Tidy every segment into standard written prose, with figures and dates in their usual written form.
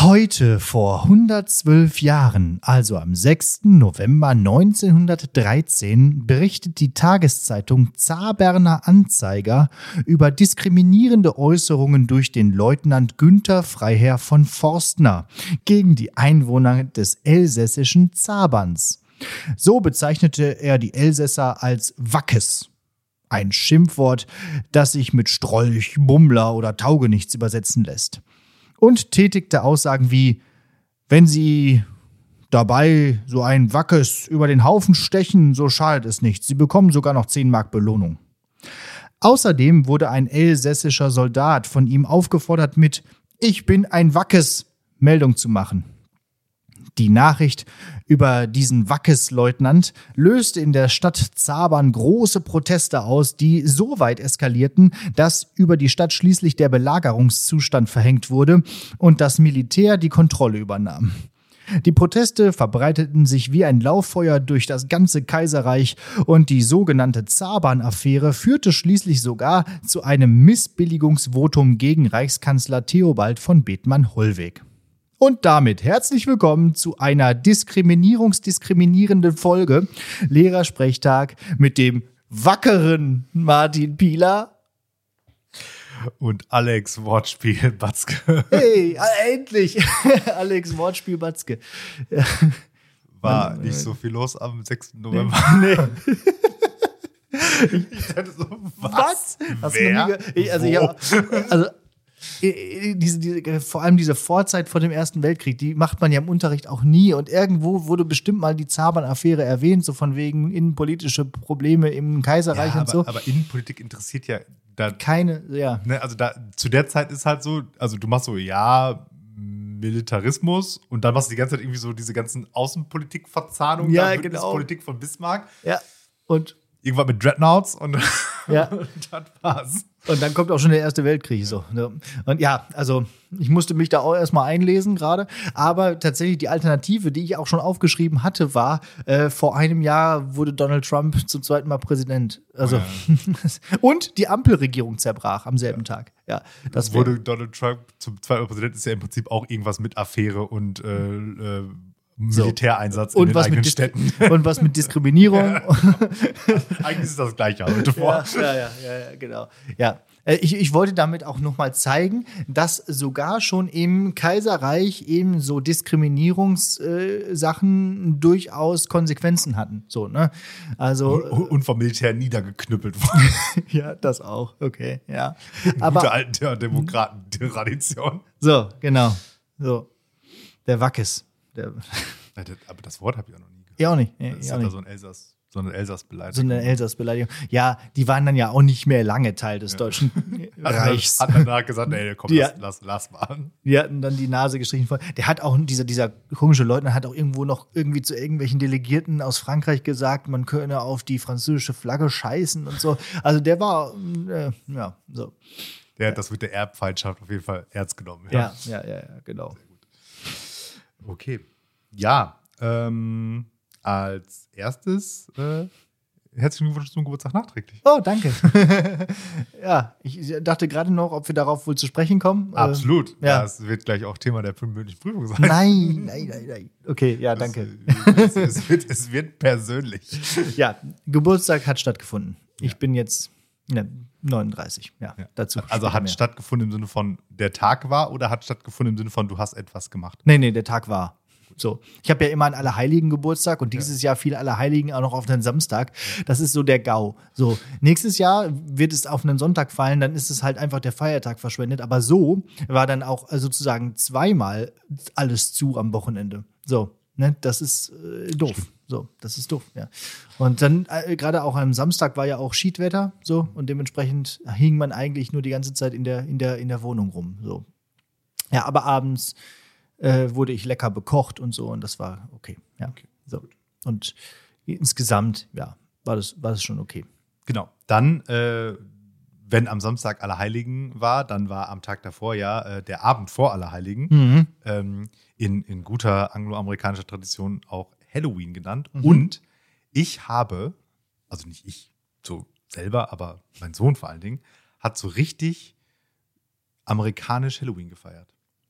Heute vor 112 Jahren, also am 6. November 1913, berichtet die Tageszeitung Zaberner Anzeiger über diskriminierende Äußerungen durch den Leutnant Günther Freiherr von Forstner gegen die Einwohner des elsässischen Zaberns. So bezeichnete er die Elsässer als Wackes. Ein Schimpfwort, das sich mit Strolch, Bummler oder Taugenichts übersetzen lässt. Und tätigte Aussagen wie, wenn Sie dabei so ein Wackes über den Haufen stechen, so schadet es nichts. Sie bekommen sogar noch 10 Mark Belohnung. Außerdem wurde ein elsässischer Soldat von ihm aufgefordert mit »Ich bin ein Wackes« Meldung zu machen. Die Nachricht über diesen Wackes-Leutnant löste in der Stadt Zabern große Proteste aus, die so weit eskalierten, dass über die Stadt schließlich der Belagerungszustand verhängt wurde und das Militär die Kontrolle übernahm. Die Proteste verbreiteten sich wie ein Lauffeuer durch das ganze Kaiserreich und die sogenannte Zabern-Affäre führte schließlich sogar zu einem Missbilligungsvotum gegen Reichskanzler Theobald von Bethmann-Hollweg. Und damit herzlich willkommen zu einer diskriminierenden Folge Lehrersprechtag mit dem wackeren Martin Pieler und Alex Wortspiel Batzke. Hey, endlich! Alex Wortspiel Batzke. War nicht so viel los am 6. November. Nee. Ich dachte so, was? Hast Wer? Du vor allem diese Vorzeit vor dem Ersten Weltkrieg, die macht man ja im Unterricht auch nie. Und irgendwo wurde bestimmt mal die Zabern-Affäre erwähnt, so von wegen innenpolitische Probleme im Kaiserreich und so. Aber Innenpolitik interessiert ja da keine, ja. Ne, also da zu der Zeit ist halt so, also du machst so, ja, Militarismus und dann machst du die ganze Zeit irgendwie so diese ganzen Außenpolitik-Verzahnungen, ja, genau. Politik von Bismarck. Ja, und irgendwann mit Dreadnoughts und ja. das war's. Und dann kommt auch schon der Erste Weltkrieg. So. Und ja, also ich musste mich da auch erstmal einlesen gerade. Aber tatsächlich die Alternative, die ich auch schon aufgeschrieben hatte, war, vor einem Jahr wurde Donald Trump zum 2. Mal Präsident. Also Ja. Und die Ampelregierung zerbrach am selben Tag. Ja, das wurde Donald Trump zum 2. Mal Präsident, ist ja im Prinzip auch irgendwas mit Affäre und Militäreinsatz in den eigenen Städten. Und was mit Diskriminierung. Eigentlich ist das Gleiche heute vor. Ja, genau. Ja. Ich wollte damit auch nochmal zeigen, dass sogar schon im Kaiserreich eben so Diskriminierungssachen durchaus Konsequenzen hatten. So, ne? Also, und vom Militär niedergeknüppelt worden. Ja, das auch. Okay, ja. Aber gute alte Demokraten-Tradition. So, genau. So. Der Wackes. Aber das Wort habe ich auch noch nie gehört. Ja, auch nicht. Das ist ja, ja nicht. so eine Elsass-Beleidigung. So eine Elsass-Beleidigung. Ja, die waren dann ja auch nicht mehr lange Teil des Deutschen Reichs. Hat danach gesagt, ey, komm, lass mal. Die hatten dann die Nase gestrichen voll. Der hat auch, dieser komische Leutnant hat auch irgendwie zu irgendwelchen Delegierten aus Frankreich gesagt, man könne auf die französische Flagge scheißen und so. Also der war, ja, so. Das wird der Erbfeindschaft auf jeden Fall ernst genommen. Ja, genau. Okay. Ja, als erstes herzlichen Glückwunsch zum Geburtstag nachträglich. Oh, danke. Ja, ich dachte gerade noch, ob wir darauf wohl zu sprechen kommen. Absolut. Ja. Das wird gleich auch Thema der mündlichen Prüfung sein. Nein. Okay, ja, danke. Es wird persönlich. Ja, Geburtstag hat stattgefunden. Ich bin jetzt 39. Ja. Dazu. Also hat stattgefunden im Sinne von, der Tag war oder hat stattgefunden im Sinne von, du hast etwas gemacht? Nee, der Tag war. So. Ich habe ja immer an Allerheiligen Geburtstag und dieses Jahr fiel Allerheiligen auch noch auf einen Samstag. Das ist so der GAU. So, nächstes Jahr wird es auf einen Sonntag fallen, dann ist es halt einfach der Feiertag verschwendet. Aber so war dann auch sozusagen zweimal alles zu am Wochenende. So, ne, das ist doof. Stimmt. So, das ist doof, ja. Und dann, gerade auch am Samstag war ja auch Schiedwetter, so, und dementsprechend hing man eigentlich nur die ganze Zeit in der Wohnung rum. So. Ja, aber abends wurde ich lecker bekocht und so und das war okay. Ja, okay. So. Und insgesamt, ja, war das schon okay. Genau. Dann, wenn am Samstag Allerheiligen war, dann war am Tag davor der Abend vor Allerheiligen. In guter angloamerikanischer Tradition auch Halloween genannt. Und ich habe, also nicht ich so selber, aber mein Sohn vor allen Dingen, hat so richtig amerikanisch Halloween gefeiert.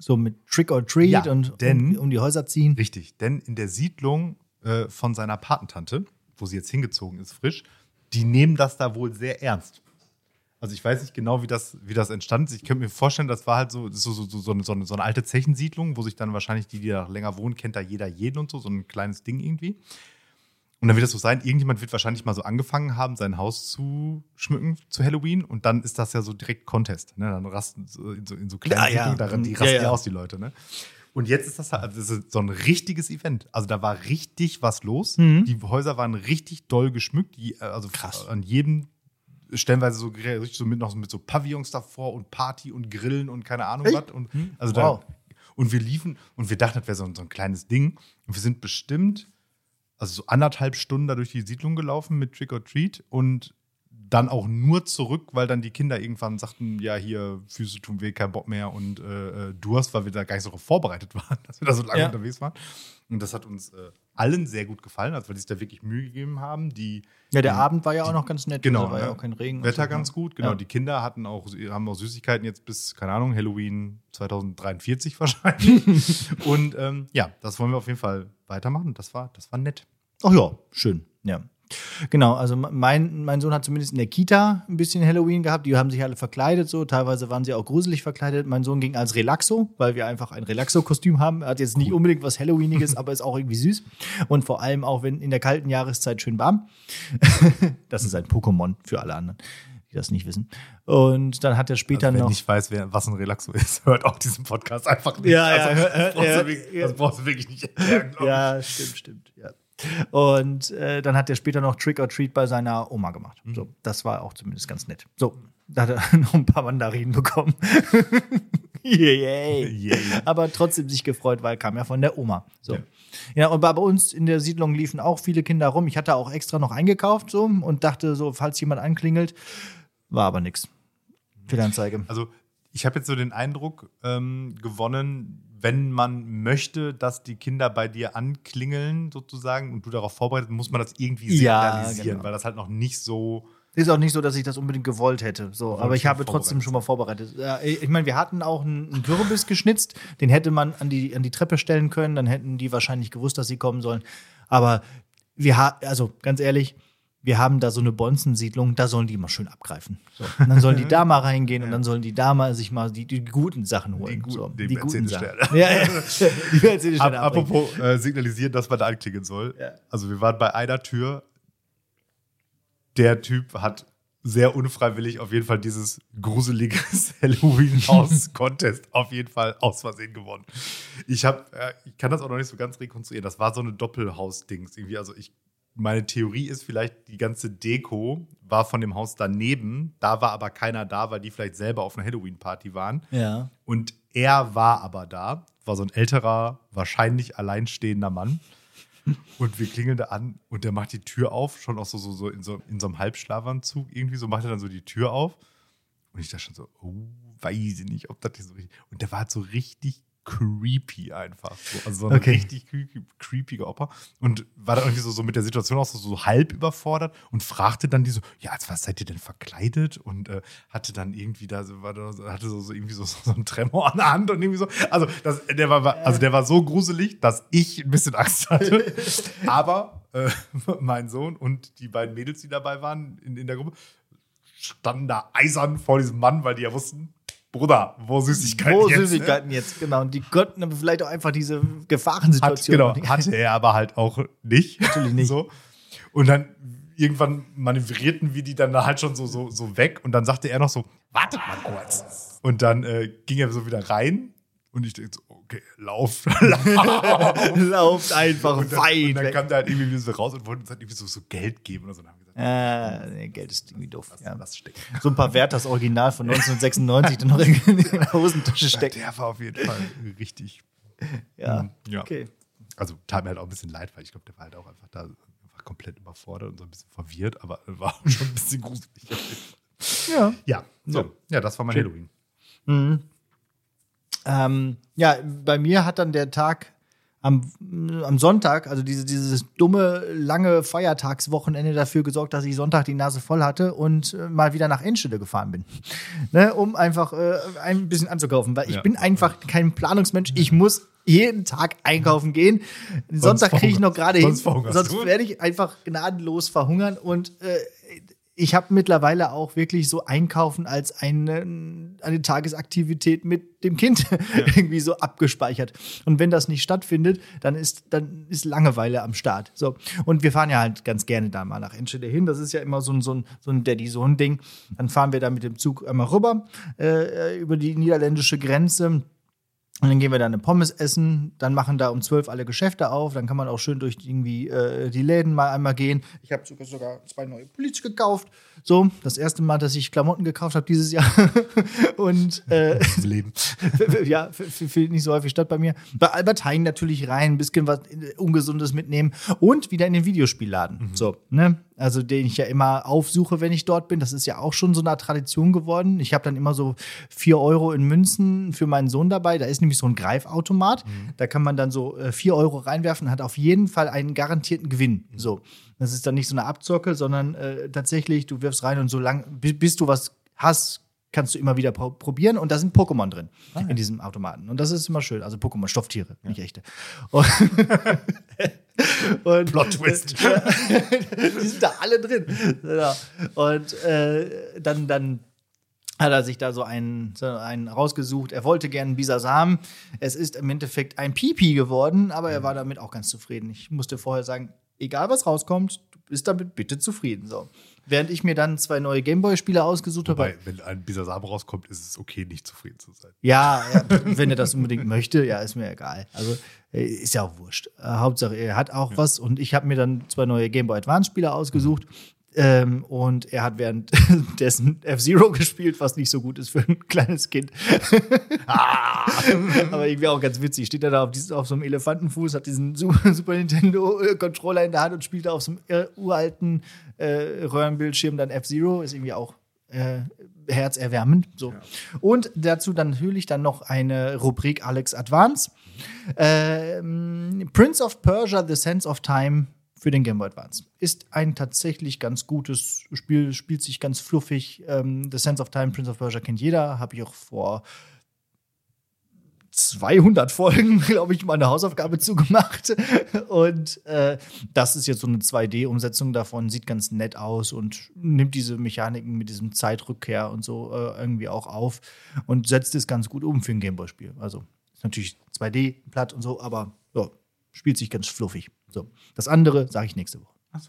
So mit Trick or Treat Ja, und denn- um die Häuser ziehen. Richtig, denn in der Siedlung von seiner Patentante, wo sie jetzt hingezogen ist, frisch, die nehmen das da wohl sehr ernst. Also ich weiß nicht genau, wie das entstanden ist. Ich könnte mir vorstellen, das war halt so eine alte Zechensiedlung, wo sich dann wahrscheinlich die da länger wohnen, kennt da jeder jeden und so ein kleines Ding irgendwie. Und dann wird es so sein, irgendjemand wird wahrscheinlich mal so angefangen haben, sein Haus zu schmücken zu Halloween und dann ist das ja so direkt Contest. Ne? Dann rasten so in so kleinen Siedlungen, die rasten ja aus, die Leute. Ne? Und jetzt ist das halt das ist so ein richtiges Event. Also da war richtig was los. Die Häuser waren richtig doll geschmückt. Also krass. An jedem stellenweise so richtig so mit so Pavillons davor und Party und Grillen und keine Ahnung was. Und also wow. Und wir liefen und wir dachten, das wäre so ein kleines Ding. Und wir sind bestimmt so 1,5 Stunden da durch die Siedlung gelaufen mit Trick or Treat und dann auch nur zurück, weil dann die Kinder irgendwann sagten, ja, hier, Füße tun weh, kein Bock mehr und Durst, weil wir da gar nicht so darauf vorbereitet waren, dass wir da so lange unterwegs waren. Und das hat uns allen sehr gut gefallen, also weil die sich da wirklich Mühe gegeben haben. Der Abend war ja auch noch ganz nett. Genau, war ja auch kein Regen. Wetter so, ganz gut, genau. Ja. Die Kinder haben auch Süßigkeiten jetzt bis, keine Ahnung, Halloween 2043 wahrscheinlich. Und das wollen wir auf jeden Fall weitermachen. Das war nett. Ach ja, schön, ja. Genau, also mein Sohn hat zumindest in der Kita ein bisschen Halloween gehabt. Die haben sich alle verkleidet so. Teilweise waren sie auch gruselig verkleidet. Mein Sohn ging als Relaxo, weil wir einfach ein Relaxo-Kostüm haben. Er hat jetzt nicht unbedingt was Halloweeniges, aber ist auch irgendwie süß. Und vor allem auch, wenn in der kalten Jahreszeit schön warm. Das ist ein Pokémon für alle anderen, die das nicht wissen. Und dann hat er später also, noch... Wer nicht weiß, was ein Relaxo ist, hört auch diesen Podcast einfach nicht. Ja, das brauchst du wirklich nicht erklären, glaube ich. Ja, stimmt, ja. Und dann hat er später noch Trick or Treat bei seiner Oma gemacht. So, das war auch zumindest ganz nett. So, da hat er noch ein paar Mandarinen bekommen. Yeah. Aber trotzdem sich gefreut, weil kam ja von der Oma. So. Ja, und bei uns in der Siedlung liefen auch viele Kinder rum. Ich hatte auch extra noch eingekauft so und dachte so, falls jemand anklingelt, war aber nix. Fehlanzeige. Also ich habe jetzt so den Eindruck gewonnen, wenn man möchte, dass die Kinder bei dir anklingeln sozusagen und du darauf vorbereitet, muss man das irgendwie signalisieren, genau. Weil das halt noch nicht so... Ist auch nicht so, dass ich das unbedingt gewollt hätte. So, aber ich habe trotzdem schon mal vorbereitet. Ich meine, wir hatten auch einen Kürbis geschnitzt, den hätte man an die Treppe stellen können, dann hätten die wahrscheinlich gewusst, dass sie kommen sollen. Aber also ganz ehrlich, wir haben da so eine Bonzensiedlung, da sollen die mal schön abgreifen. So. Und dann sollen die da mal reingehen und dann sollen die da mal sich mal die guten Sachen holen. Die guten Sachen. Ja. Die Mercedes-Sterne apropos signalisieren, dass man da anklicken soll. Ja. Also wir waren bei einer Tür. Der Typ hat sehr unfreiwillig auf jeden Fall dieses gruselige Halloween-Haus-Contest auf jeden Fall aus Versehen gewonnen. Ich kann das auch noch nicht so ganz rekonstruieren. Das war so eine Doppelhaus-Dings irgendwie. Also meine Theorie ist vielleicht, die ganze Deko war von dem Haus daneben. Da war aber keiner da, weil die vielleicht selber auf einer Halloween-Party waren. Ja. Und er war aber da. War so ein älterer, wahrscheinlich alleinstehender Mann. Und wir klingeln da an und der macht die Tür auf, schon auch so in so einem Halbschlafanzug irgendwie. So macht er dann so die Tür auf. Und ich dachte schon so, weiß ich nicht, ob das hier so richtig... Und der war halt so richtig creepy einfach. Also so ein richtig creepiger Opa. Und war dann irgendwie so mit der Situation auch so halb überfordert und fragte dann die so, ja, als was seid ihr denn verkleidet? Und hatte dann irgendwie hatte so irgendwie so einen Tremor an der Hand und irgendwie so. Also der war so gruselig, dass ich ein bisschen Angst hatte. Aber mein Sohn und die beiden Mädels, die dabei waren in der Gruppe, standen da eisern vor diesem Mann, weil die ja wussten, Bruder, wo Süßigkeiten jetzt, genau. Und die konnten aber vielleicht auch einfach diese Gefahrensituation. Hatte er aber halt auch nicht. Natürlich nicht. So. Und dann irgendwann manövrierten wir die dann da halt schon so weg. Und dann sagte er noch so, wartet mal kurz. Und dann ging er so wieder rein. Und ich dachte so, okay, lauft Lauft einfach weit. Und dann kam der halt irgendwie so raus und wollte uns halt irgendwie so Geld geben oder so. Und dann haben wir gesagt, Geld ist irgendwie doof. Das steckt. So ein paar Wert, das Original von 1996, dann noch in der Hosentasche steckt. Der war auf jeden Fall richtig. Ja. Okay. Also tat mir halt auch ein bisschen leid, weil ich glaube, der war halt auch einfach da komplett überfordert und so ein bisschen verwirrt, aber war auch schon ein bisschen gruselig. Ja. So. Ja, das war mein Halloween. Bei mir hat dann der Tag am Sonntag, also dieses dumme, lange Feiertagswochenende dafür gesorgt, dass ich Sonntag die Nase voll hatte und mal wieder nach Enschede gefahren bin. Ne, um einfach ein bisschen anzukaufen, weil ich bin einfach kein Planungsmensch. Ich muss jeden Tag einkaufen gehen. Sonntag kriege ich noch gerade hin, sonst werde ich einfach gnadenlos verhungern und ich habe mittlerweile auch wirklich so Einkaufen als eine Tagesaktivität mit dem Kind irgendwie so abgespeichert. Und wenn das nicht stattfindet, dann ist Langeweile am Start. So. Und wir fahren ja halt ganz gerne da mal nach Enschede hin. Das ist ja immer so ein Daddy-Sohn-Ding. Dann fahren wir da mit dem Zug einmal rüber über die niederländische Grenze. Und dann gehen wir da eine Pommes essen, dann machen da um 12 alle Geschäfte auf, dann kann man auch schön durch irgendwie die Läden mal einmal gehen. Ich habe sogar 2 neue Pullis gekauft. So, das erste Mal, dass ich Klamotten gekauft habe dieses Jahr. Und Leben. Ja, findet nicht so häufig statt bei mir. Bei Albert Heijn natürlich rein, ein bisschen was Ungesundes mitnehmen und wieder in den Videospielladen. So, ne? Also den ich ja immer aufsuche, wenn ich dort bin. Das ist ja auch schon so eine Tradition geworden. Ich habe dann immer so 4 Euro in Münzen für meinen Sohn dabei. Da ist nämlich so ein Greifautomat. Da kann man dann so 4 Euro reinwerfen und hat auf jeden Fall einen garantierten Gewinn. So, das ist dann nicht so eine Abzocke, sondern tatsächlich, du wirfst rein und so lange, bis du was hast, kannst du immer wieder probieren. Und da sind Pokémon drin in diesem Automaten. Und das ist immer schön. Also Pokémon, Stofftiere, nicht echte. Und Plot-Twist. Die sind da alle drin. Ja. Und dann hat er sich da so einen rausgesucht. Er wollte gerne einen Bisasam. Es ist im Endeffekt ein Pipi geworden, aber er war damit auch ganz zufrieden. Ich musste vorher sagen, egal was rauskommt, du bist damit bitte zufrieden. So. Während ich mir dann 2 neue Gameboy-Spiele ausgesucht habe. Wenn ein Bisasam rauskommt, ist es okay, nicht zufrieden zu sein. Ja, wenn er das unbedingt möchte, ja, ist mir egal. Also ist ja auch wurscht. Hauptsache, er hat auch was und ich habe mir dann 2 neue Gameboy Advance-Spiele ausgesucht. Und er hat währenddessen F-Zero gespielt, was nicht so gut ist für ein kleines Kind. Aber irgendwie auch ganz witzig. Steht er da auf so einem Elefantenfuß, hat diesen Super Nintendo-Controller in der Hand und spielt da auf so einem uralten Röhrenbildschirm dann F-Zero. Ist irgendwie auch herzerwärmend. So. Ja. Und dazu dann natürlich dann noch eine Rubrik Alex Advance. Prince of Persia, The Sands of Time für den Game Boy Advance. Ist ein tatsächlich ganz gutes Spiel, spielt sich ganz fluffig. The Sands of Time, Prince of Persia kennt jeder. Habe ich auch vor 200 Folgen, glaube ich, mal eine Hausaufgabe zugemacht. Und das ist jetzt so eine 2D-Umsetzung davon. Sieht ganz nett aus und nimmt diese Mechaniken mit diesem Zeitrückkehr und so irgendwie auch auf und setzt es ganz gut um für ein Gameboy-Spiel. Also ist natürlich 2D platt und so, aber ja, spielt sich ganz fluffig. So. Das andere sage ich nächste Woche. Achso.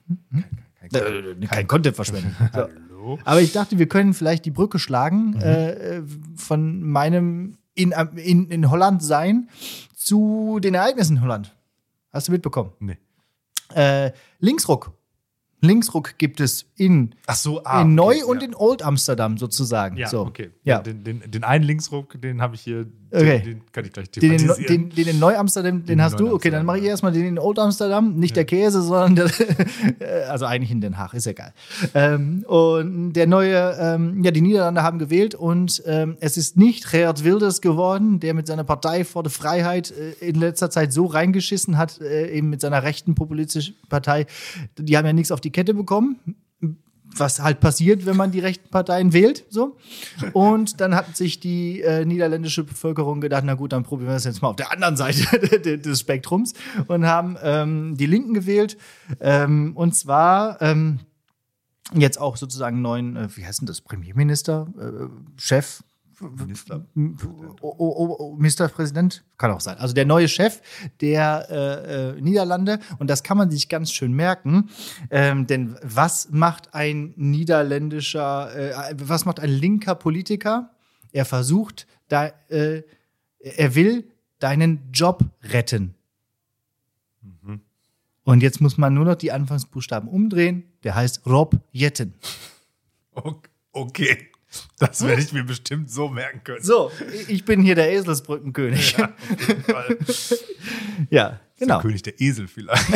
Kein Content verschwenden. So. Hallo. Aber ich dachte, wir können vielleicht die Brücke schlagen von meinem in Holland sein zu den Ereignissen in Holland. Hast du mitbekommen? Nee. Linksruck. Linksruck gibt es in Neu- und in Old Amsterdam sozusagen. Ja, so. Okay. Ja. Den einen Linksruck, den habe ich hier, okay. Den kann ich gleich thematisieren. Den in Neu-Amsterdam, den hast du? Okay, dann mache ich erstmal den in Old Amsterdam. Nicht der Käse, sondern also eigentlich in Den Haag, ist egal. Und der neue, die Niederlande haben gewählt und es ist nicht Geert Wilders geworden, der mit seiner Partei für die Freiheit in letzter Zeit so reingeschissen hat, eben mit seiner rechten populistischen Partei. Die haben ja nichts auf die Kette bekommen. Was halt passiert, wenn man die rechten Parteien wählt. So. Und dann hat sich die niederländische Bevölkerung gedacht, na gut, dann probieren wir das jetzt mal auf der anderen Seite des Spektrums und haben die Linken gewählt. Und zwar jetzt auch sozusagen neuen, wie heißt denn das, Premierminister, Chef, Ministerpräsident, kann auch sein. Also der neue Chef der Niederlande. Und das kann man sich ganz schön merken. Denn was macht ein was macht ein linker Politiker? Er versucht, er will deinen Job retten. Mhm. Und jetzt muss man nur noch die Anfangsbuchstaben umdrehen. Der heißt Rob Jetten. Okay. Das werde ich mir bestimmt so merken können. So, ich bin hier der Eselsbrückenkönig. Ja, auf jeden Fall. Ja, genau. Der König der Esel vielleicht.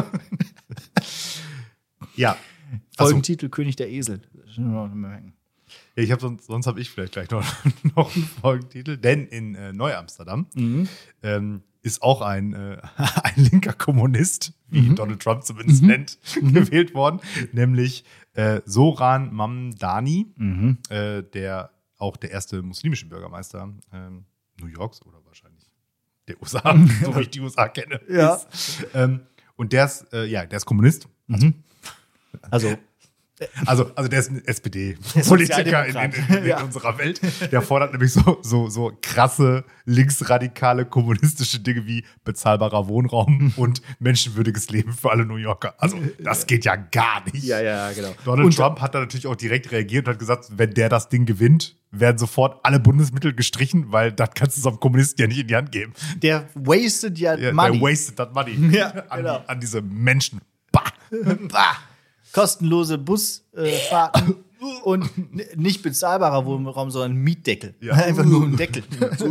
Ja. Folgentitel König der Esel. Ja, ich habe sonst habe ich vielleicht gleich noch einen Folgentitel, denn in Neu-Amsterdam ist auch ein linker Kommunist, wie ihn Donald Trump zumindest nennt, gewählt worden, nämlich Zoran Mamdani, der auch der erste muslimische Bürgermeister New Yorks oder wahrscheinlich der USA, so wie ich die USA kenne. Ja. Ist. Und der ist Kommunist. Also der ist ein SPD-Politiker in unserer Welt. Der fordert nämlich so krasse, linksradikale, kommunistische Dinge wie bezahlbarer Wohnraum und menschenwürdiges Leben für alle New Yorker. Also das geht ja gar nicht. Ja, genau. Donald Trump hat da natürlich auch direkt reagiert und hat gesagt, wenn der das Ding gewinnt, werden sofort alle Bundesmittel gestrichen, weil das kannst du so einem Kommunisten ja nicht in die Hand geben. Der wasted money. Der wasted that money an diese Menschen. Bah. Kostenlose Busfahrten und nicht bezahlbarer Wohnraum, sondern Mietdeckel. Ja. Einfach nur ein Deckel.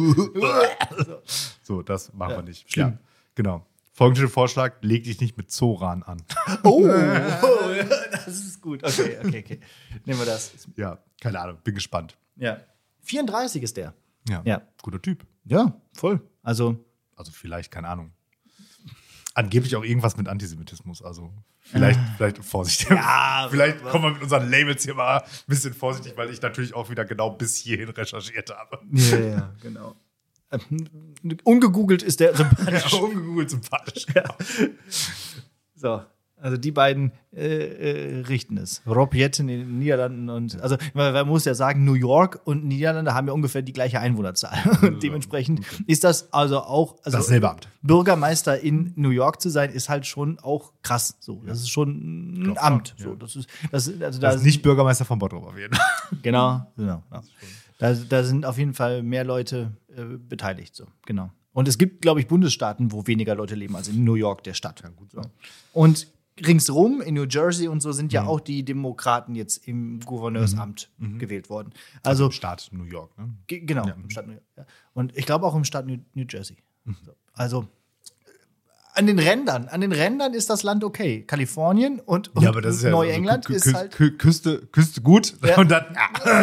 So, das machen wir nicht. Ja, genau. Folgender Vorschlag, leg dich nicht mit Zoran an. Oh, das ist gut. Okay. Nehmen wir das. Ja, keine Ahnung, bin gespannt. Ja. 34 ist der. Ja. Guter Typ. Ja, voll. Also vielleicht, keine Ahnung. Angeblich auch irgendwas mit Antisemitismus, also vielleicht vorsichtig. Ja, vielleicht kommen wir mit unseren Labels hier mal ein bisschen vorsichtig, weil ich natürlich auch wieder genau bis hierhin recherchiert habe. Ja, genau. Ungegoogelt ist der sympathisch. Ja, ungegoogelt sympathisch, genau. So, also die beiden richten es. Rob Jetten in den Niederlanden und, also man muss ja sagen, New York und Niederlande haben ja ungefähr die gleiche Einwohnerzahl. Und dementsprechend ist das also auch, also dasselbe Amt. Bürgermeister in New York zu sein, ist halt schon auch krass. So, das ist schon ein Amt. So, das ist nicht Bürgermeister von Bottrop auf jeden Fall. Genau. Da sind auf jeden Fall mehr Leute beteiligt. So, genau. Und es gibt, glaube ich, Bundesstaaten, wo weniger Leute leben als in New York, der Stadt. Ja, gut, so. Und ringsrum in New Jersey und so sind ja auch die Demokraten jetzt im Gouverneursamt gewählt worden. Also im Staat New York, ne? Genau, im Staat New York. Ja. Und ich glaube auch im Staat New Jersey. So. Also an den Rändern ist das Land okay. Kalifornien und aber das ist Neuengland ist halt Küste gut und dann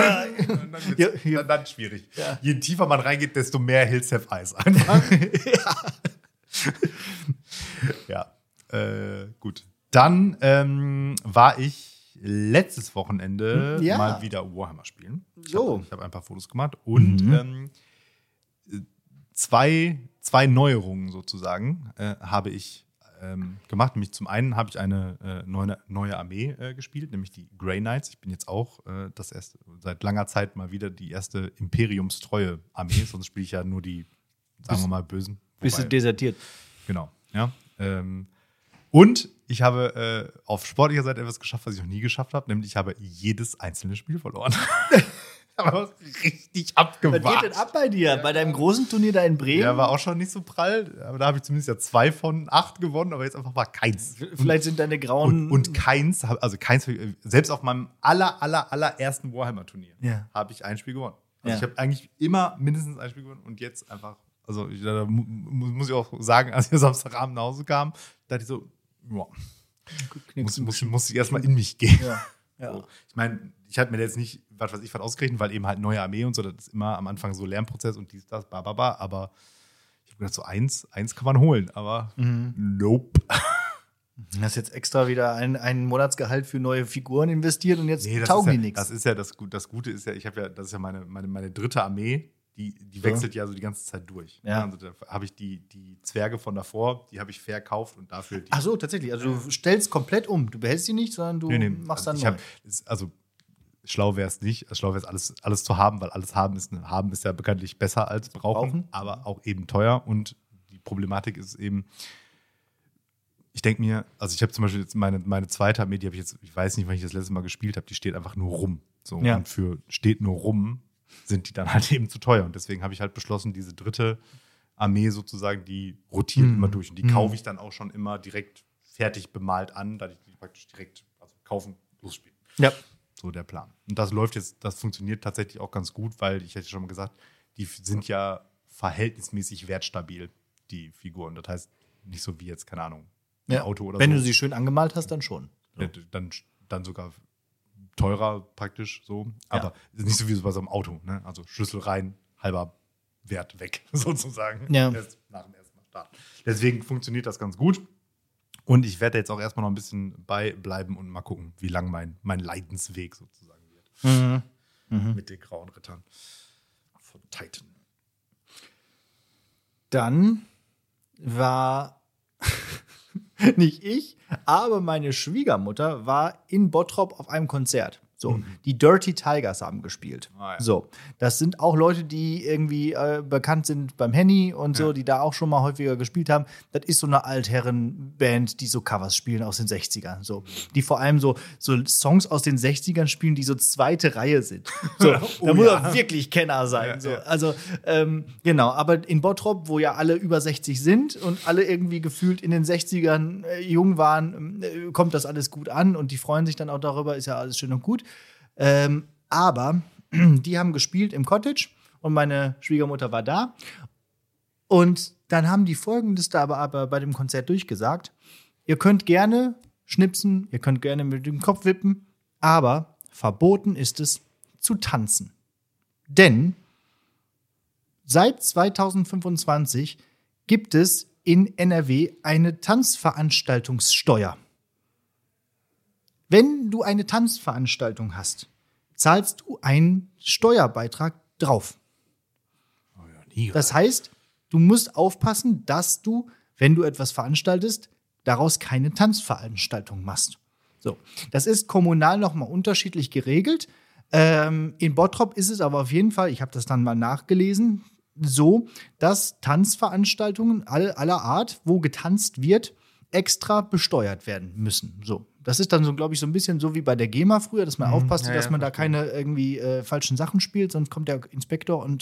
dann schwierig. Ja. Je tiefer man reingeht, desto mehr Hills have eyes einfach. Ja. Gut. Dann war ich letztes Wochenende mal wieder Warhammer spielen. Ich habe ein paar Fotos gemacht und zwei Neuerungen sozusagen habe ich gemacht. Nämlich zum einen habe ich eine neue Armee gespielt, nämlich die Grey Knights. Ich bin jetzt auch seit langer Zeit mal wieder die erste imperiumstreue Armee. Sonst spiele ich ja nur die, sagen wir mal, Bösen. Bist du desertiert. Genau, ja. Und ich habe auf sportlicher Seite etwas geschafft, was ich noch nie geschafft habe, nämlich ich habe jedes einzelne Spiel verloren. Aber richtig abgewagt. Was geht denn ab bei dir? Bei deinem großen Turnier da in Bremen? Ja, war auch schon nicht so prall. Aber da habe ich zumindest ja 2 von 8 gewonnen, aber jetzt einfach mal keins. Vielleicht sind deine grauen... Und keins, selbst auf meinem allerersten Warhammer-Turnier habe ich ein Spiel gewonnen. Also ich habe eigentlich immer mindestens ein Spiel gewonnen und jetzt einfach, also da muss ich auch sagen, als ich Samstagabend nach Hause kam, dachte ich so, muss ich erstmal in mich gehen. Ja. So. Ich meine, ich hatte mir jetzt nicht, was ausgerechnet, weil eben halt neue Armee und so, das ist immer am Anfang so Lernprozess und dies, das, aber ich habe gedacht, so eins kann man holen, aber nope. Du hast jetzt extra wieder ein Monatsgehalt für neue Figuren investiert und jetzt taugen die nichts. Das ist ja das Gute ist ja, das ist ja meine dritte Armee, die wechselt ja so die ganze Zeit durch. Ja. Also da habe ich die Zwerge von davor, die habe ich verkauft und dafür die. Ach so, tatsächlich. Also du stellst komplett um. Du behältst sie nicht, sondern du machst dann neu. Schlau wäre es nicht. Schlau wäre es alles zu haben, weil alles haben ist ja bekanntlich besser als brauchen, aber auch eben teuer. Und die Problematik ist eben, ich denke mir, also ich habe zum Beispiel jetzt meine zweite Armee, die habe ich jetzt, ich weiß nicht, wann ich das letzte Mal gespielt habe, die steht einfach nur rum. So. Ja. Und für steht nur rum sind die dann halt eben zu teuer. Und deswegen habe ich halt beschlossen, diese dritte Armee sozusagen, die rotiert immer durch. Und die kaufe ich dann auch schon immer direkt fertig bemalt an, da ich die praktisch direkt kaufen, losspielen. Ja. So der Plan. Und das funktioniert tatsächlich auch ganz gut, weil ich hätte schon mal gesagt, die sind ja verhältnismäßig wertstabil, die Figuren. Das heißt, nicht so wie jetzt, keine Ahnung, ein Auto oder Wenn so. du sie schön angemalt hast, dann schon. So. Dann sogar teurer praktisch so, aber nicht so wie bei so einem Auto, ne? Also Schlüssel rein, halber Wert weg, sozusagen. Ja. Erst nach dem ersten Mal. starten. Deswegen funktioniert das ganz gut. Und ich werde jetzt auch erstmal noch ein bisschen beibleiben und mal gucken, wie lang mein Leidensweg sozusagen wird. Mit den grauen Rittern von Titan. Dann war nicht ich, aber meine Schwiegermutter war in Bottrop auf einem Konzert. So, die Dirty Tigers haben gespielt. Ah, ja. So, das sind auch Leute, die irgendwie bekannt sind beim Henny und so, die da auch schon mal häufiger gespielt haben. Das ist so eine Altherrenband, die so Covers spielen aus den 60ern. So, die vor allem so Songs aus den 60ern spielen, die so zweite Reihe sind. So, da muss er wirklich Kenner sein. Ja, so. ja. Also, genau, aber in Bottrop, wo ja alle über 60 sind und alle irgendwie gefühlt in den 60ern jung waren, kommt das alles gut an und die freuen sich dann auch darüber, ist ja alles schön und gut. Aber die haben gespielt im Cottage und meine Schwiegermutter war da. Und dann haben die Folgendes da aber bei dem Konzert durchgesagt. Ihr könnt gerne schnipsen, ihr könnt gerne mit dem Kopf wippen, aber verboten ist es zu tanzen. Denn seit 2025 gibt es in NRW eine Tanzveranstaltungssteuer. Wenn du eine Tanzveranstaltung hast, zahlst du einen Steuerbeitrag drauf. Oh ja, nie Das heißt, du musst aufpassen, dass du, wenn du etwas veranstaltest, daraus keine Tanzveranstaltung machst. So, das ist kommunal nochmal unterschiedlich geregelt. In Bottrop ist es aber auf jeden Fall, ich habe das dann mal nachgelesen, so, dass Tanzveranstaltungen aller Art, wo getanzt wird, extra besteuert werden müssen. So. Das ist dann so, glaube ich, so ein bisschen so wie bei der GEMA früher, dass man aufpasst, dass man da keine irgendwie falschen Sachen spielt, sonst kommt der Inspektor und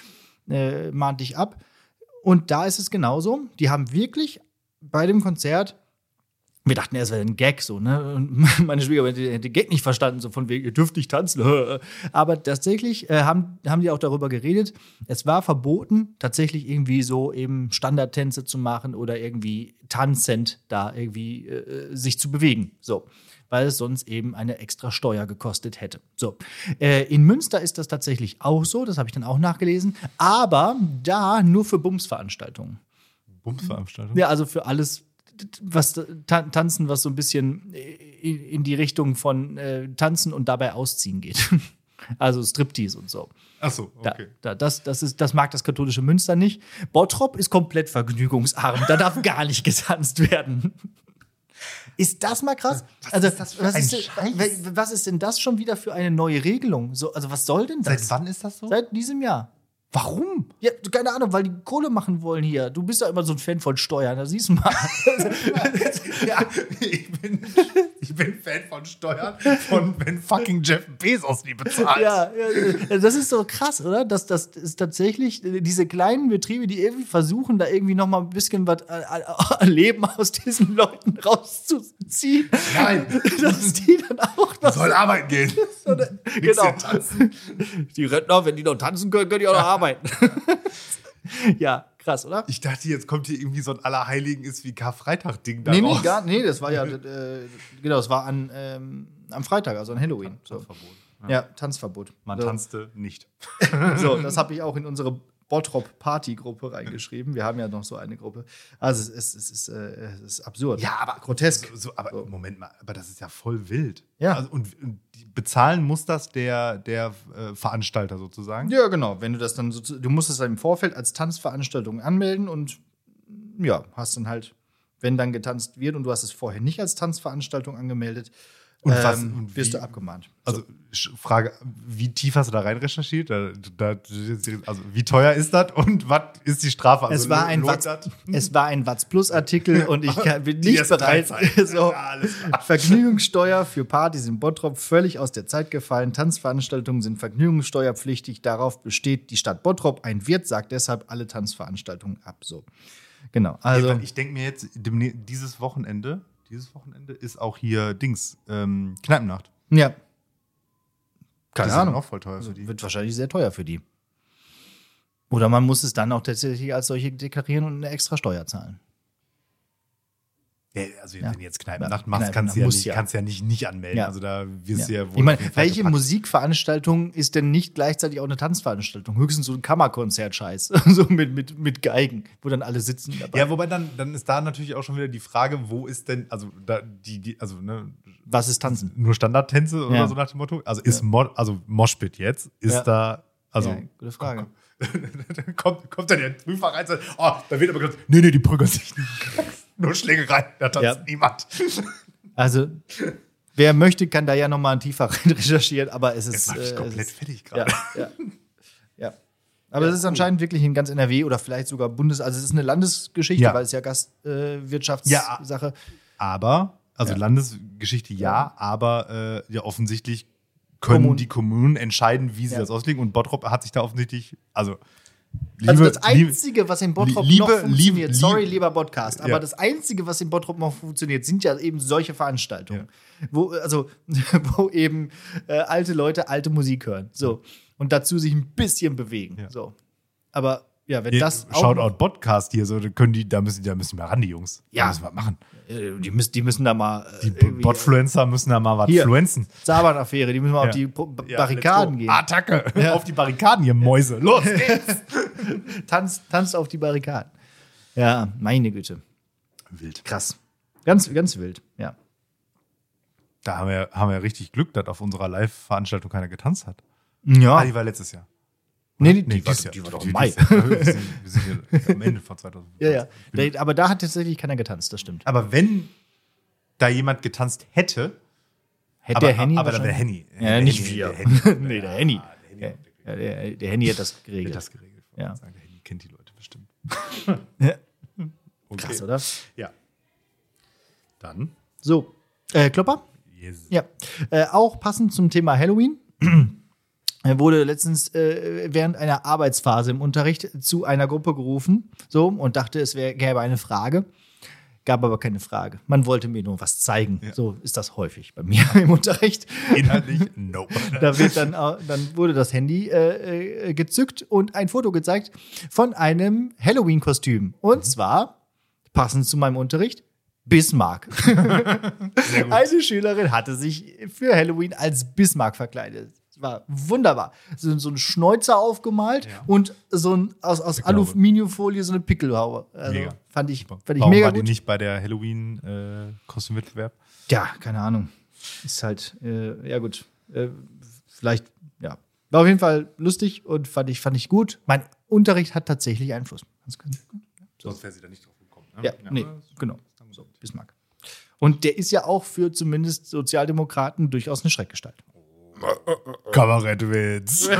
mahnt dich ab. Und da ist es genauso. Die haben wirklich bei dem Konzert, wir dachten erst, es wäre ein Gag, so, ne? Und meine Schwiegermutter hätte den Gag nicht verstanden, so von wegen, ihr dürft nicht tanzen. Aber tatsächlich haben die auch darüber geredet. Es war verboten, tatsächlich irgendwie so eben Standardtänze zu machen oder irgendwie tanzend da irgendwie sich zu bewegen. So. Weil es sonst eben eine extra Steuer gekostet hätte. So. In Münster ist das tatsächlich auch so, das habe ich dann auch nachgelesen, aber da nur für Bumsveranstaltungen. Bumsveranstaltung? Ja, also für alles, was Tanzen, was so ein bisschen in die Richtung von Tanzen und dabei ausziehen geht. Also Striptease und so. Ach so, okay. Das mag das katholische Münster nicht. Bottrop ist komplett vergnügungsarm. Da darf gar nicht getanzt werden. Ist das mal krass? Was ist denn das schon wieder für eine neue Regelung? So, also was soll denn das? Seit wann ist das so? Seit diesem Jahr. Warum? Ja, keine Ahnung, weil die Kohle machen wollen hier. Du bist ja immer so ein Fan von Steuern, da siehst du mal. Ja, ich bin Fan von Steuern, von wenn fucking Jeff Bezos die bezahlt. Ja, das ist so krass, oder? Das ist tatsächlich diese kleinen Betriebe, die irgendwie versuchen, da irgendwie noch mal ein bisschen was Leben aus diesen Leuten rauszuziehen. Nein. Dass die dann auch noch Soll arbeiten gehen. Genau. Die Rentner, wenn die noch tanzen können, können die auch noch arbeiten. Ja, krass, oder? Ich dachte, jetzt kommt hier irgendwie so ein Allerheiligen ist wie Karfreitag-Ding da Nee, raus. das war ja, genau, das war am Freitag, also an Halloween. Tanzverbot. Ja, Tanzverbot. Man tanzte nicht. So, das habe ich auch in unsere Bottrop-Party-Gruppe reingeschrieben. Wir haben ja noch so eine Gruppe. Also es ist absurd. Ja, aber grotesk. Aber Moment mal, aber das ist ja voll wild. Ja. Also, und bezahlen muss das der Veranstalter sozusagen? Ja, genau. Wenn du das dann du musst es dann im Vorfeld als Tanzveranstaltung anmelden und ja, hast dann halt, wenn dann getanzt wird und du hast es vorher nicht als Tanzveranstaltung angemeldet, wirst du abgemahnt. Also Frage, wie tief hast du da rein recherchiert? Also wie teuer ist das und was ist die Strafe? Also, Es war ein Watz Plus Artikel und ich bin nicht bereit. So, Vergnügungssteuer für Partys in Bottrop völlig aus der Zeit gefallen. Tanzveranstaltungen sind vergnügungssteuerpflichtig. Darauf besteht die Stadt Bottrop. Ein Wirt sagt deshalb alle Tanzveranstaltungen ab. So, genau. Also ich denke mir jetzt, dieses Wochenende ist auch hier Kneipennacht. ja. Keine Ahnung. Auch voll teuer für die. Wird wahrscheinlich sehr teuer für die. Oder man muss es dann auch tatsächlich als solche deklarieren und eine extra Steuer zahlen. Ja, also wenn du jetzt Kneipennacht machst, kannst du ja nicht anmelden. Ja. Also da wirst du ja wohl. Ich meine, welche Musikveranstaltung ist denn nicht gleichzeitig auch eine Tanzveranstaltung? Höchstens so ein Kammerkonzert-Scheiß. So mit Geigen, wo dann alle sitzen dabei. Ja, wobei dann ist da natürlich auch schon wieder die Frage, wo ist denn, also da was ist Tanzen? Nur Standardtänze oder so nach dem Motto? Also ist Moshpit jetzt, ist da, also. Ja, gute Frage. Dann kommt dann der Prüfer rein und sagt, da wird aber gesagt, nee, die prügeln sich nicht. Nur Schlägerei, da tanzt niemand. Also, wer möchte, kann da ja nochmal tiefer rein recherchieren, aber es ist. Es macht komplett fertig gerade. Ja. Aber es ist anscheinend wirklich in ganz NRW oder vielleicht sogar also es ist eine Landesgeschichte, weil es ja Gastwirtschaftssache. Aber, Landesgeschichte aber offensichtlich können die Kommunen entscheiden, wie sie das auslegen. Und Bottrop hat sich da offensichtlich, das Einzige, was in Bottrop noch funktioniert, sorry, lieber Podcast, aber das Einzige, was in Bottrop noch funktioniert, sind ja eben solche Veranstaltungen, wo eben alte Leute alte Musik hören, so, und dazu sich ein bisschen bewegen, so. Aber ja, wenn das auch Shoutout Podcast hier, so da müssen wir ran, die Jungs. Ja. Da müssen wir machen. Die müssen da mal die Botfluencer müssen da mal was fluenzen. Zabern-Affäre, die müssen mal auf die Barrikaden gehen. Attacke! Auf die Barrikaden, ihr Mäuse. Los geht's! Tanzt auf die Barrikaden. Ja, meine Güte. Wild. Krass. Ganz, ganz wild, ja. Da haben wir richtig Glück, dass auf unserer Live-Veranstaltung keiner getanzt hat. Ja. Die war letztes Jahr. Nee, die war doch im Mai. Wir sind ja am Ende von 2000. Ja. Aber da hat tatsächlich keiner getanzt, das stimmt. Aber wenn da jemand getanzt hätte der Henny. Aber dann der Henny. Ja, nicht wir. Nee, der Henny. Der Der Henny hat das geregelt. Ja. Der Henny kennt die Leute bestimmt. Ja. Okay. Krass, oder? Ja. Dann. So. Klopper? Yes. Ja. Auch passend zum Thema Halloween. Er wurde letztens während einer Arbeitsphase im Unterricht zu einer Gruppe gerufen, so, und dachte, gäbe eine Frage. Gab aber keine Frage. Man wollte mir nur was zeigen. Ja. So ist das häufig bei mir im Unterricht. Inhaltlich, nope. Dann wurde das Handy gezückt und ein Foto gezeigt von einem Halloween-Kostüm. Und zwar, passend zu meinem Unterricht, Bismarck. Eine Schülerin hatte sich für Halloween als Bismarck verkleidet. War wunderbar. So ein Schnäuzer aufgemalt und so ein aus Aluminiumfolie so eine Pickelhaube. Also mega. Fand ich Warum mega war gut. die nicht bei der Halloween-Kostümwettbewerb? Ja, keine Ahnung. Ist halt, ja gut. Vielleicht, ja. War auf jeden Fall lustig und fand ich gut. Mein Unterricht hat tatsächlich Einfluss. Sonst wäre sie da nicht drauf gekommen. Ne? Ja, nee, genau. So, Bismarck. Und der ist ja auch für zumindest Sozialdemokraten durchaus eine Schreckgestalt. Kabarettwitz.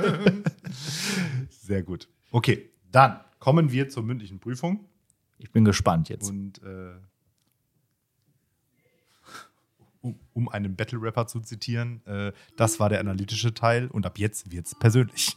Sehr gut. Okay, dann kommen wir zur mündlichen Prüfung. Ich bin gespannt jetzt. Und um einen Battle-Rapper zu zitieren, das war der analytische Teil und ab jetzt wird's persönlich.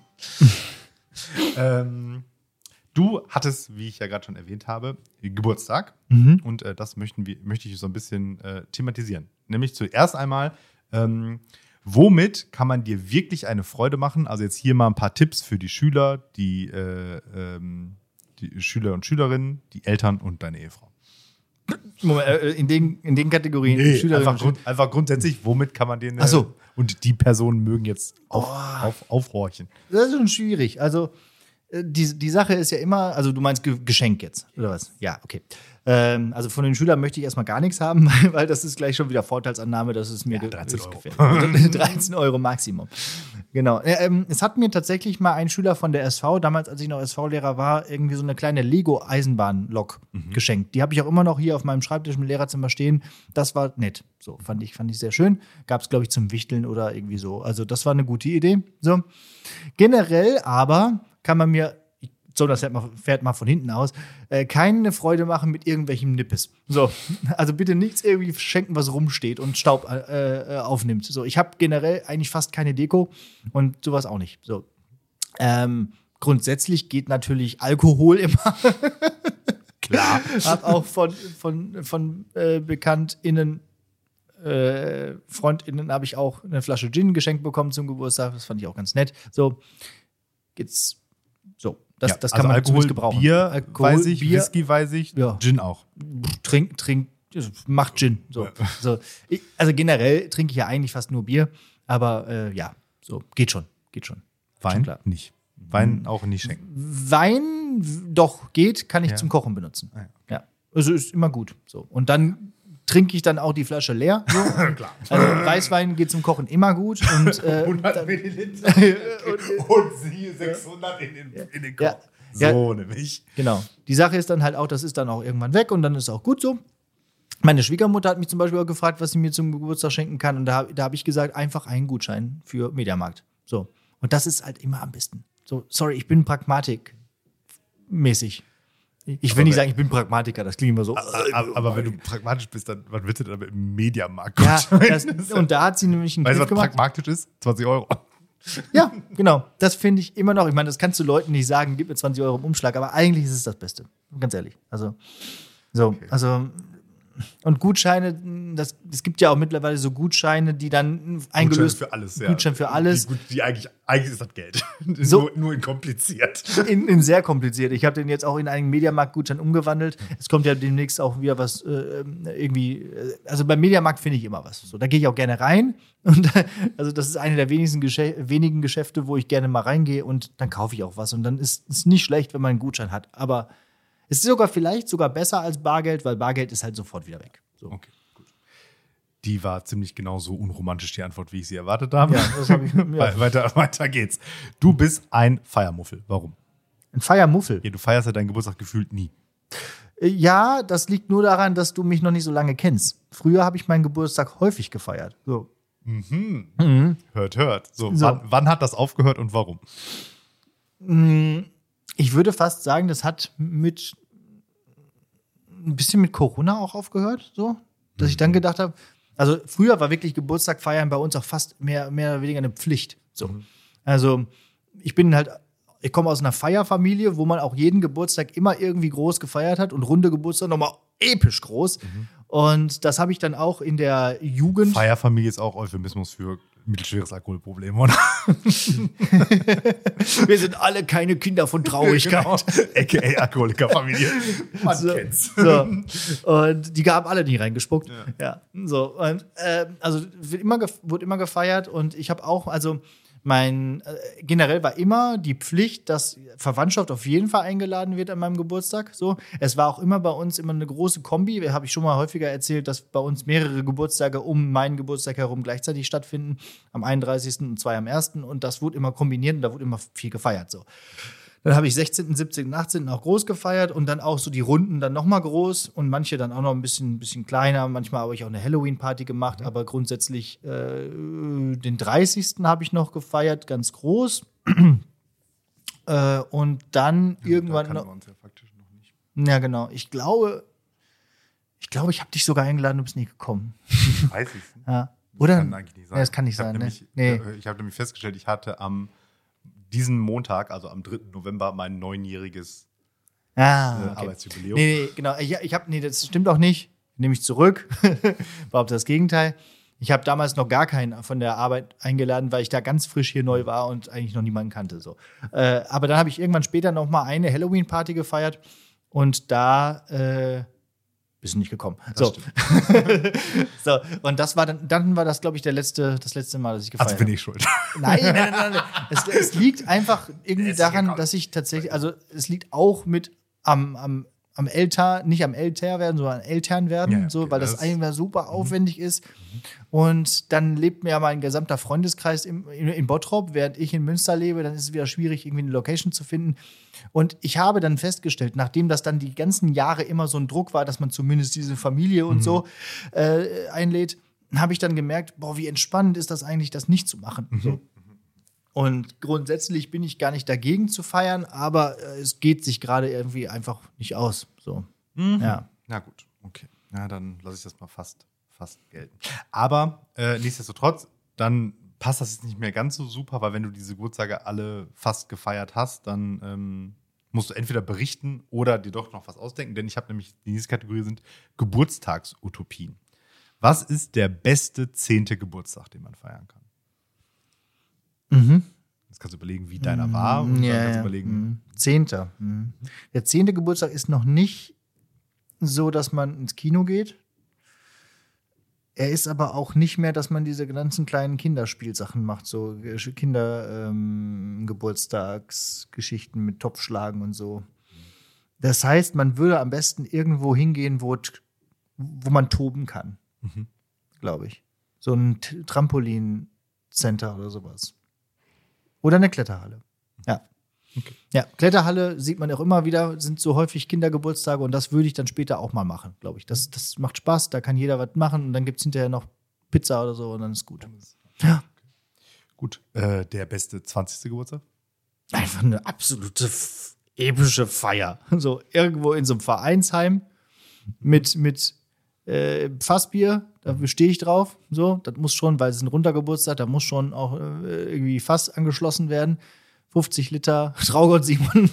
Du hattest, wie ich ja gerade schon erwähnt habe, Geburtstag. Und das möchte ich so ein bisschen thematisieren. Nämlich zuerst einmal, womit kann man dir wirklich eine Freude machen? Also jetzt hier mal ein paar Tipps für die Schüler, die Schüler und Schülerinnen, die Eltern und deine Ehefrau. Moment, in den Kategorien. Nee, einfach grundsätzlich, womit kann man den und die Personen mögen jetzt aufhorchen. Das ist schon schwierig. Also die Sache ist ja immer, also du meinst Geschenk jetzt, oder was? Ja, okay. Also von den Schülern möchte ich erstmal gar nichts haben, weil das ist gleich schon wieder Vorteilsannahme, dass es mir 13 Euro. gefällt. 13 Euro Maximum. Genau. Es hat mir tatsächlich mal ein Schüler von der SV, damals als ich noch SV-Lehrer war, irgendwie so eine kleine Lego-Eisenbahn-Lok geschenkt. Die habe ich auch immer noch hier auf meinem Schreibtisch im Lehrerzimmer stehen. Das war nett. So, fand ich sehr schön. Gab es, glaube ich, zum Wichteln oder irgendwie so. Also das war eine gute Idee. So. Generell aber kann man mir, so, das fährt mal von hinten aus, keine Freude machen mit irgendwelchem Nippes. So, also bitte nichts irgendwie schenken, was rumsteht und Staub aufnimmt. So, ich habe generell eigentlich fast keine Deko und sowas auch nicht. So, grundsätzlich geht natürlich Alkohol immer. Klar. Hab auch von BekanntInnen, FreundInnen habe ich auch eine Flasche Gin geschenkt bekommen zum Geburtstag. Das fand ich auch ganz nett. So, geht's. So, Das Ja, kann also man Alkohol, zumindest gebrauchen. Bier, Alkohol, weiß ich, Bier, Whisky weiß ich, Ja. Gin auch. Trink, macht Gin. So. Also generell trinke ich ja eigentlich fast nur Bier, aber ja, so, geht schon. Wein Schon klar. nicht. Wein auch nicht schenken. Wein, doch, kann ich Ja. zum Kochen benutzen. Ah, ja. Ja. Also ist immer gut. So. Und dann trinke ich dann auch die Flasche leer. So. Klar. Also Weißwein geht zum Kochen immer gut. Und, 100 Milliliter und sie 600 in den Kopf. Ja. So nämlich. Genau. Die Sache ist dann halt auch, das ist dann auch irgendwann weg und dann ist auch gut so. Meine Schwiegermutter hat mich zum Beispiel auch gefragt, was sie mir zum Geburtstag schenken kann. Und da habe ich gesagt, einfach einen Gutschein für Mediamarkt. So. Und das ist halt immer am besten. So, sorry, ich bin pragmatikmäßig. Ich will nicht sagen, ich bin Pragmatiker, das klingt immer so. Aber wenn du pragmatisch bist, dann was willst du denn im Mediamarkt? Ja, und da hat sie nämlich einen Weißt du, Kniff was gemacht. pragmatisch ist? 20 Euro. Ja, genau. Das finde ich immer noch. Ich meine, das kannst du Leuten nicht sagen, gib mir 20 Euro im Umschlag, aber eigentlich ist es das Beste. Ganz ehrlich. Also, so, Okay. also. Und Gutscheine, es gibt ja auch mittlerweile so Gutscheine, die dann eingelöst. Gutschein für alles, ja. Gutschein für alles. Die eigentlich ist das Geld. So. Nur in kompliziert. In sehr kompliziert. Ich habe den jetzt auch in einen Mediamarkt-Gutschein umgewandelt. Es kommt ja demnächst auch wieder was also beim Mediamarkt finde ich immer was. So, da gehe ich auch gerne rein. Und also das ist eine der wenigen Geschäfte, wo ich gerne mal reingehe und dann kaufe ich auch was. Und dann ist es nicht schlecht, wenn man einen Gutschein hat. Aber es ist vielleicht sogar besser als Bargeld, weil Bargeld ist halt sofort wieder weg. So. Okay, gut. Die war ziemlich genauso unromantisch, die Antwort, wie ich sie erwartet habe. Ja, das habe ich. Ja. Weiter geht's. Du bist ein Feiermuffel. Warum? Ein Feiermuffel. Ja, du feierst ja deinen Geburtstag gefühlt nie. Ja, das liegt nur daran, dass du mich noch nicht so lange kennst. Früher habe ich meinen Geburtstag häufig gefeiert. So. Hört. So. So. Wann hat das aufgehört und warum? Ich würde fast sagen, das hat ein bisschen mit Corona auch aufgehört, so, dass ich dann gedacht habe, also früher war wirklich Geburtstag feiern bei uns auch fast mehr oder weniger eine Pflicht. So. Also ich komme aus einer Feierfamilie, wo man auch jeden Geburtstag immer irgendwie groß gefeiert hat und runde Geburtstag nochmal episch groß. Und das habe ich dann auch in der Jugend. Feierfamilie ist auch Euphemismus für mittelschweres Alkoholproblem, oder? Wir sind alle keine Kinder von Traurigkeit. Genau. A.k.a. Alkoholikerfamilie. Man So, kennt's. so. Und die haben alle nie reingespuckt. Ja. So. Und also wurde immer gefeiert und ich habe auch, also generell war immer die Pflicht, dass Verwandtschaft auf jeden Fall eingeladen wird an meinem Geburtstag. So. Es war auch immer bei uns immer eine große Kombi. Habe ich schon mal häufiger erzählt, dass bei uns mehrere Geburtstage um meinen Geburtstag herum gleichzeitig stattfinden. Am 31. und 2 am 1. Und das wurde immer kombiniert und da wurde immer viel gefeiert. So. Dann habe ich 16., 17., 18. auch groß gefeiert und dann auch so die Runden dann nochmal groß und manche dann auch noch ein bisschen kleiner. Manchmal habe ich auch eine Halloween-Party gemacht, aber grundsätzlich den 30. habe ich noch gefeiert, ganz groß. Und dann irgendwann Da noch. kannten wir uns ja faktisch noch nicht. Ja, genau. Ich glaube, ich habe dich sogar eingeladen, du bist nie gekommen. Weiß ich nicht. Ja. Oder? Kann eigentlich nicht sein. Ja, das kann nicht sein, ne? Nee. Ich habe nämlich festgestellt, ich hatte diesen Montag, also am 3. November, mein 9-jähriges Okay. Arbeitsjubiläum. Nee, genau. Das stimmt auch nicht. Nehme ich zurück. Überhaupt das Gegenteil. Ich habe damals noch gar keinen von der Arbeit eingeladen, weil ich da ganz frisch hier neu war und eigentlich noch niemanden kannte. So. Aber dann habe ich irgendwann später noch mal eine Halloween-Party gefeiert und da bist du nicht gekommen. So. So. Und das war dann war das, glaube ich, das letzte Mal, dass ich gefeiert habe. Also bin ich schuld. Nein. Es liegt einfach irgendwie daran, dass ich tatsächlich, also es liegt auch mit am Eltern, nicht am Älter werden, sondern Eltern werden, Ja, so, okay, weil das das- einfach super aufwendig ist. Und dann lebt mir ja mein gesamter Freundeskreis in Bottrop, während ich in Münster lebe, dann ist es wieder schwierig, irgendwie eine Location zu finden. Und ich habe dann festgestellt, nachdem das dann die ganzen Jahre immer so ein Druck war, dass man zumindest diese Familie und so einlädt, habe ich dann gemerkt, boah, wie entspannend ist das eigentlich, das nicht zu machen. So. Und grundsätzlich bin ich gar nicht dagegen zu feiern, aber es geht sich gerade irgendwie einfach nicht aus. So. Ja. Na gut, okay. Na, dann lasse ich das mal fast gelten. Aber nichtsdestotrotz, dann passt das jetzt nicht mehr ganz so super, weil wenn du diese Geburtstage alle fast gefeiert hast, dann musst du entweder berichten oder dir doch noch was ausdenken, denn ich habe nämlich, die nächste Kategorie sind Geburtstagsutopien. Was ist der beste 10. Geburtstag, den man feiern kann? Jetzt kannst du überlegen, wie deiner war. Und dann kannst du überlegen. 10. Der 10. Geburtstag ist noch nicht so, dass man ins Kino geht. Er ist aber auch nicht mehr, dass man diese ganzen kleinen Kinderspielsachen macht, so Kindergeburtstagsgeschichten mit Topfschlagen und so. Das heißt, man würde am besten irgendwo hingehen, wo man toben kann, glaube ich. So ein Trampolin-Center oder sowas. Oder eine Kletterhalle. Ja. Okay. Ja, Kletterhalle sieht man auch immer wieder, sind so häufig Kindergeburtstage und das würde ich dann später auch mal machen, glaube ich. Das macht Spaß, da kann jeder was machen und dann gibt es hinterher noch Pizza oder so und dann ist gut. Ja. Gut, der beste 20. Geburtstag? Einfach eine absolute epische Feier. So irgendwo in so einem Vereinsheim mit Fassbier, da stehe ich drauf. So, das muss schon, weil es ein runder Geburtstag, da muss schon auch irgendwie Fass angeschlossen werden. 50 Liter Traugott Simon.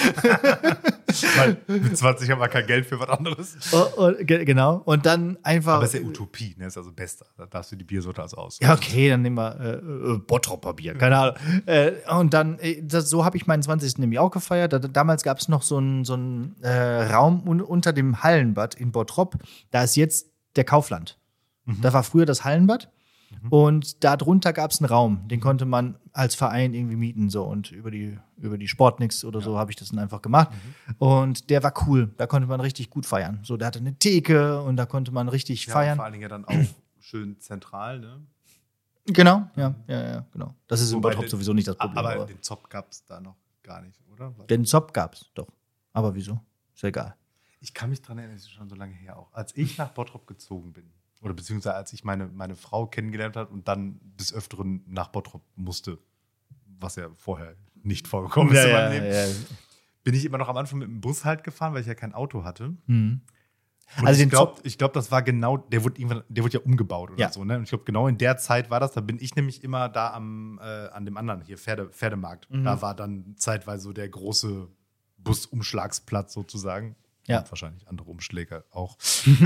Weil mit 20 haben wir kein Geld für was anderes. Genau. Und dann einfach. Aber es ist ja Utopie, ne? Ist also bester. Da darfst du die Biersorte also aus. Ja, okay, dann nehmen wir Bottropper Bier, keine Ahnung. Und dann, so habe ich meinen 20. nämlich auch gefeiert. Damals gab es noch so einen Raum unter dem Hallenbad in Bottrop. Da ist jetzt der Kaufland. Da war früher das Hallenbad. Und da drunter gab es einen Raum, den konnte man als Verein irgendwie mieten, so, und über die Sportnix oder so habe ich das dann einfach gemacht. Und der war cool, da konnte man richtig gut feiern. So, der hatte eine Theke und da konnte man richtig feiern. Vor allen Dingen ja dann auch schön zentral, ne? Genau, ja, genau. Das ist in Wobei Bottrop sowieso nicht das Problem. Aber den Zopf gab es da noch gar nicht, oder? Den Zopf gab es, doch. Aber wieso? Ist ja egal. Ich kann mich dran erinnern, das ist schon so lange her auch. Als ich nach Bottrop gezogen bin, oder beziehungsweise als ich meine Frau kennengelernt habe und dann des Öfteren nach Bottrop musste, was ja vorher nicht vorgekommen ist in meinem Leben, bin ich immer noch am Anfang mit dem Bus halt gefahren, weil ich ja kein Auto hatte. Und Also ich glaube, das war genau, der wurde ja umgebaut oder so. Ne? Und ich glaube, genau in der Zeit war das, da bin ich nämlich immer da an dem anderen hier, Pferdemarkt. Da war dann zeitweise so der große Busumschlagsplatz sozusagen. Ja. Und wahrscheinlich andere Umschläge auch.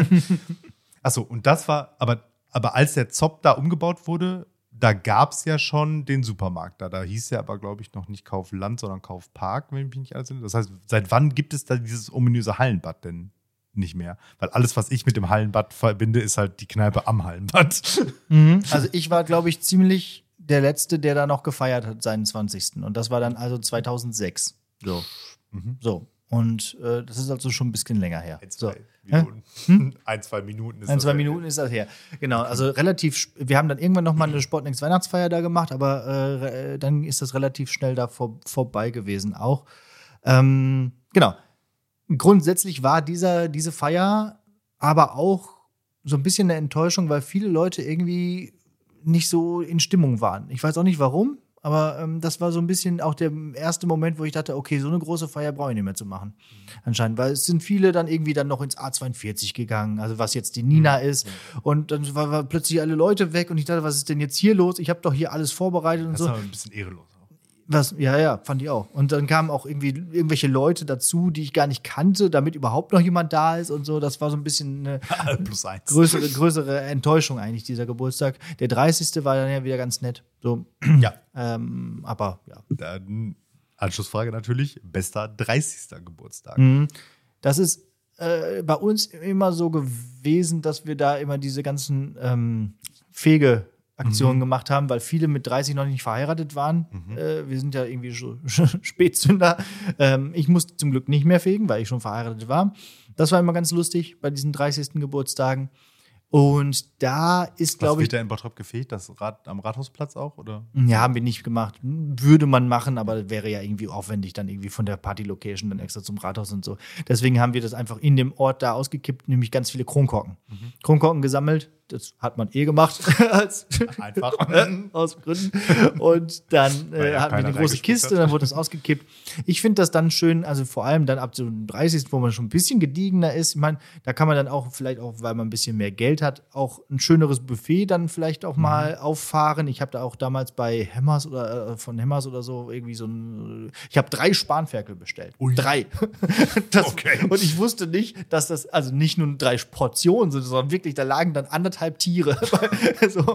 Achso, und das war, aber als der Zopp da umgebaut wurde, da gab es ja schon den Supermarkt da. Da hieß ja aber, glaube ich, noch nicht Kaufland, sondern Kaufpark, wenn ich mich nicht alles erinnere. Das heißt, seit wann gibt es da dieses ominöse Hallenbad denn nicht mehr? Weil alles, was ich mit dem Hallenbad verbinde, ist halt die Kneipe am Hallenbad. Also ich war, glaube ich, ziemlich der Letzte, der da noch gefeiert hat, seinen 20. Und das war dann also 2006. So. So. Und das ist also schon ein bisschen länger her. 1-2 Minuten ist 1-2 Minuten ist das her. Genau, also wir haben dann irgendwann noch mal eine Sportnext Weihnachtsfeier da gemacht, aber dann ist das relativ schnell da vorbei gewesen auch. Genau. Grundsätzlich war diese Feier aber auch so ein bisschen eine Enttäuschung, weil viele Leute irgendwie nicht so in Stimmung waren. Ich weiß auch nicht warum. Aber das war so ein bisschen auch der erste Moment, wo ich dachte, okay, so eine große Feier brauche ich nicht mehr zu machen. Anscheinend, weil es sind viele dann irgendwie dann noch ins A42 gegangen, also was jetzt die Nina ist. Und dann war plötzlich alle Leute weg und ich dachte, was ist denn jetzt hier los? Ich habe doch hier alles vorbereitet und so. Das ist aber ein bisschen ehrelos. Ja, fand ich auch. Und dann kamen auch irgendwie irgendwelche Leute dazu, die ich gar nicht kannte, damit überhaupt noch jemand da ist und so. Das war so ein bisschen eine +1. größere Enttäuschung eigentlich, dieser Geburtstag. Der 30. war dann ja wieder ganz nett. So. Ja. Aber ja. Dann Anschlussfrage natürlich, bester 30. Geburtstag. Das ist bei uns immer so gewesen, dass wir da immer diese ganzen Aktionen gemacht haben, weil viele mit 30 noch nicht verheiratet waren. Wir sind ja irgendwie Spätzünder. Ich musste zum Glück nicht mehr fegen, weil ich schon verheiratet war. Das war immer ganz lustig bei diesen 30. Geburtstagen. Und da ist, glaube ich. Wird da in Bottrop gefegt? Das am Rathausplatz auch? Oder? Ja, haben wir nicht gemacht. Würde man machen, aber wäre ja irgendwie aufwendig, dann irgendwie von der Party-Location dann extra zum Rathaus und so. Deswegen haben wir das einfach in dem Ort da ausgekippt, nämlich ganz viele Kronkorken. Kronkorken gesammelt. Das hat man gemacht. Einfach. Aus Gründen. Und dann hatten wir eine große Kiste, dann wurde das ausgekippt. Ich finde das dann schön, also vor allem dann ab dem 30., wo man schon ein bisschen gediegener ist. Ich meine, da kann man dann auch vielleicht auch, weil man ein bisschen mehr Geld hat, auch ein schöneres Buffet dann vielleicht auch mal auffahren. Ich habe da auch damals bei Hemmers oder von Hemmers oder so irgendwie ich habe 3 Spanferkel bestellt. Ui. 3. Okay. Und ich wusste nicht, dass das also nicht nur 3 Portionen sind, sondern wirklich, da lagen dann 1,5 halb Tiere. So.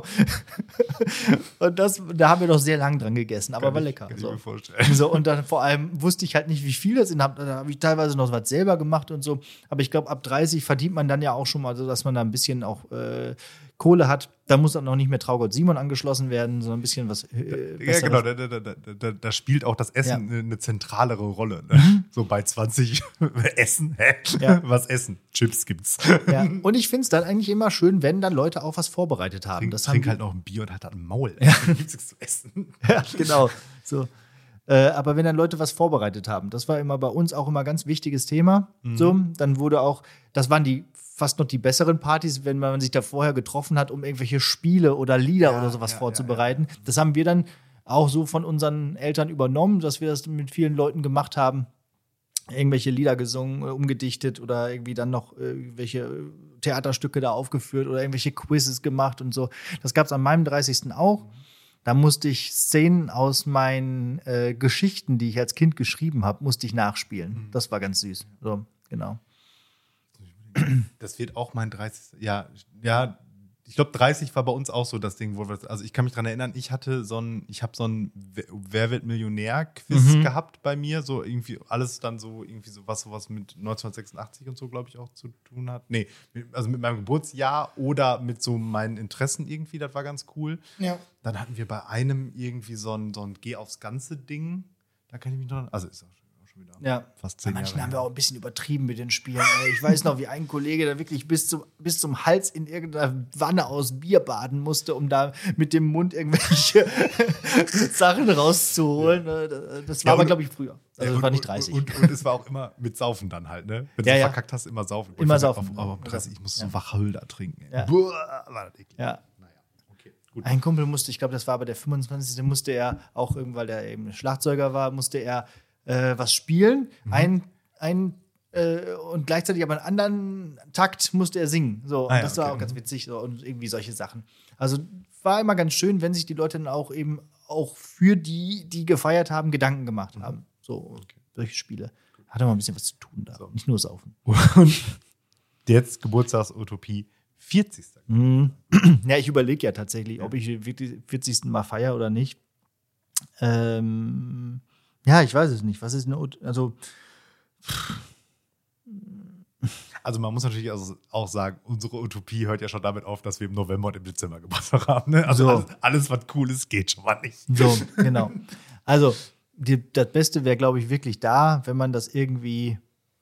Und da haben wir doch sehr lang dran gegessen, aber war lecker. Kann so. ich mir vorstellen. So, und dann vor allem wusste ich halt nicht, wie viel das sind. Da habe ich teilweise noch was selber gemacht und so. Aber ich glaube, ab 30 verdient man dann ja auch schon mal so, dass man da ein bisschen auch Kohle hat. Da muss dann noch nicht mehr Traugott Simon angeschlossen werden, sondern ein bisschen was ja, genau. Da spielt auch das Essen eine zentralere Rolle. Ne? So bei 20 Essen. Hä? Ja. Was essen? Chips gibt's. Ja. Und ich finde es dann eigentlich immer schön, wenn dann Leute auch was vorbereitet haben. Trink halt noch ein Bier und hat dann ein Maul. Ja. Dann gibt's nichts zu essen. Ja, genau. So. Aber wenn dann Leute was vorbereitet haben, das war immer bei uns auch immer ein ganz wichtiges Thema. So, dann wurde auch, das waren fast noch die besseren Partys, wenn man sich da vorher getroffen hat, um irgendwelche Spiele oder Lieder oder sowas vorzubereiten. Ja. Das haben wir dann auch so von unseren Eltern übernommen, dass wir das mit vielen Leuten gemacht haben. Irgendwelche Lieder gesungen, umgedichtet oder irgendwie dann noch irgendwelche Theaterstücke da aufgeführt oder irgendwelche Quizzes gemacht und so. Das gab es an meinem 30. auch. Da musste ich Szenen aus meinen Geschichten, die ich als Kind geschrieben habe, musste ich nachspielen. Das war ganz süß. So, genau. Das wird auch mein 30. Ja, ich glaube, 30 war bei uns auch so das Ding, also ich kann mich daran erinnern, ich habe so ein Wer wird Millionär-Quiz gehabt bei mir, so irgendwie alles dann so irgendwie sowas mit 1986 und so, glaube ich, auch zu tun hat. Nee, also mit meinem Geburtsjahr oder mit so meinen Interessen irgendwie, das war ganz cool. Ja. Dann hatten wir bei einem irgendwie so ein Geh aufs ganze Ding, da kann ich mich noch, also ist auch schon wieder fast 10 Jahre. Manchen haben wir auch ein bisschen übertrieben mit den Spielen. Ich weiß noch, wie ein Kollege da wirklich bis zum Hals in irgendeiner Wanne aus Bier baden musste, um da mit dem Mund irgendwelche Sachen rauszuholen. Das war aber, glaube ich, früher. Also das war nicht 30. Und es war auch immer mit Saufen dann halt, ne? Wenn du verkackt hast, immer saufen. Immer saufen. Aber 30, ich musste so Wacholder trinken. Ja. Buh, war das eklig. Ja. Gut. Ein Kumpel musste, ich glaube, das war aber der 25. musste er auch irgendwann, weil der eben Schlagzeuger war, musste er was spielen. Und gleichzeitig aber einen anderen Takt musste er singen. So, und das war auch ganz witzig so, und irgendwie solche Sachen. Also war immer ganz schön, wenn sich die Leute dann auch eben auch für die gefeiert haben, Gedanken gemacht haben. So, solche Spiele. Hat immer ein bisschen was zu tun da. So. Nicht nur saufen. Und jetzt Geburtstagsutopie 40. Ja, ich überlege ja tatsächlich, ob ich den 40. mal feiere oder nicht. Ja, ich weiß es nicht. Was ist eine Also man muss natürlich auch sagen, unsere Utopie hört ja schon damit auf, dass wir im November und im Dezember Geburtstag haben. Ne? Also so. alles, was cool ist, geht schon mal nicht. So, genau. Also das Beste wäre, glaube ich, wirklich da, wenn man das irgendwie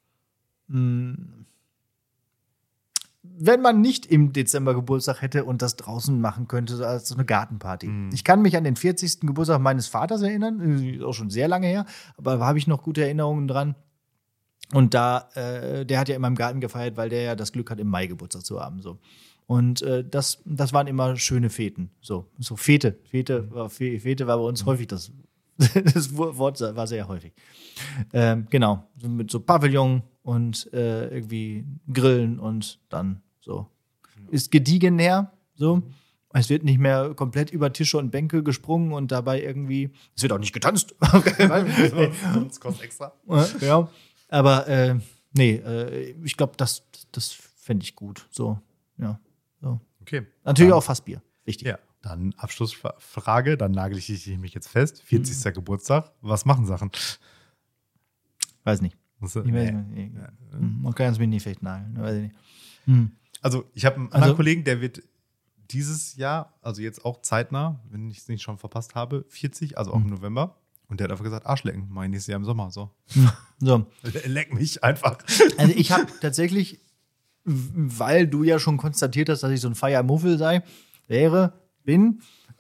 wenn man nicht im Dezember Geburtstag hätte und das draußen machen könnte, so als so eine Gartenparty. Ich kann mich an den 40. Geburtstag meines Vaters erinnern, ist auch schon sehr lange her, aber da habe ich noch gute Erinnerungen dran. Und der hat ja immer im Garten gefeiert, weil der ja das Glück hat, im Mai Geburtstag zu haben. So. Und das waren immer schöne Feten. So Fete. Fete war bei uns häufig das Wort war sehr häufig. Genau, so mit so Pavillon und irgendwie Grillen und dann so. Ist gediegen näher, so. Es wird nicht mehr komplett über Tische und Bänke gesprungen und dabei irgendwie, es wird auch nicht getanzt. Sonst kostet extra. Ja, aber ich glaube, das fände ich gut. So, ja. So. Okay. Natürlich auch Fassbier. Wichtig. Ja. Dann Abschlussfrage, dann nagel ich mich jetzt fest. 40. Geburtstag, was machen Sachen? Weiß nicht. Okay, kannst mich nicht festnageln. Weiß ich nicht. Also ich habe einen anderen Kollegen, der wird dieses Jahr, also jetzt auch zeitnah, wenn ich es nicht schon verpasst habe, 40, also auch im November. Und der hat einfach gesagt, Arschlecken, mein nächstes Jahr im Sommer. So. Leck mich einfach. Also ich habe tatsächlich, weil du ja schon konstatiert hast, dass ich so ein Feiermuffel bin,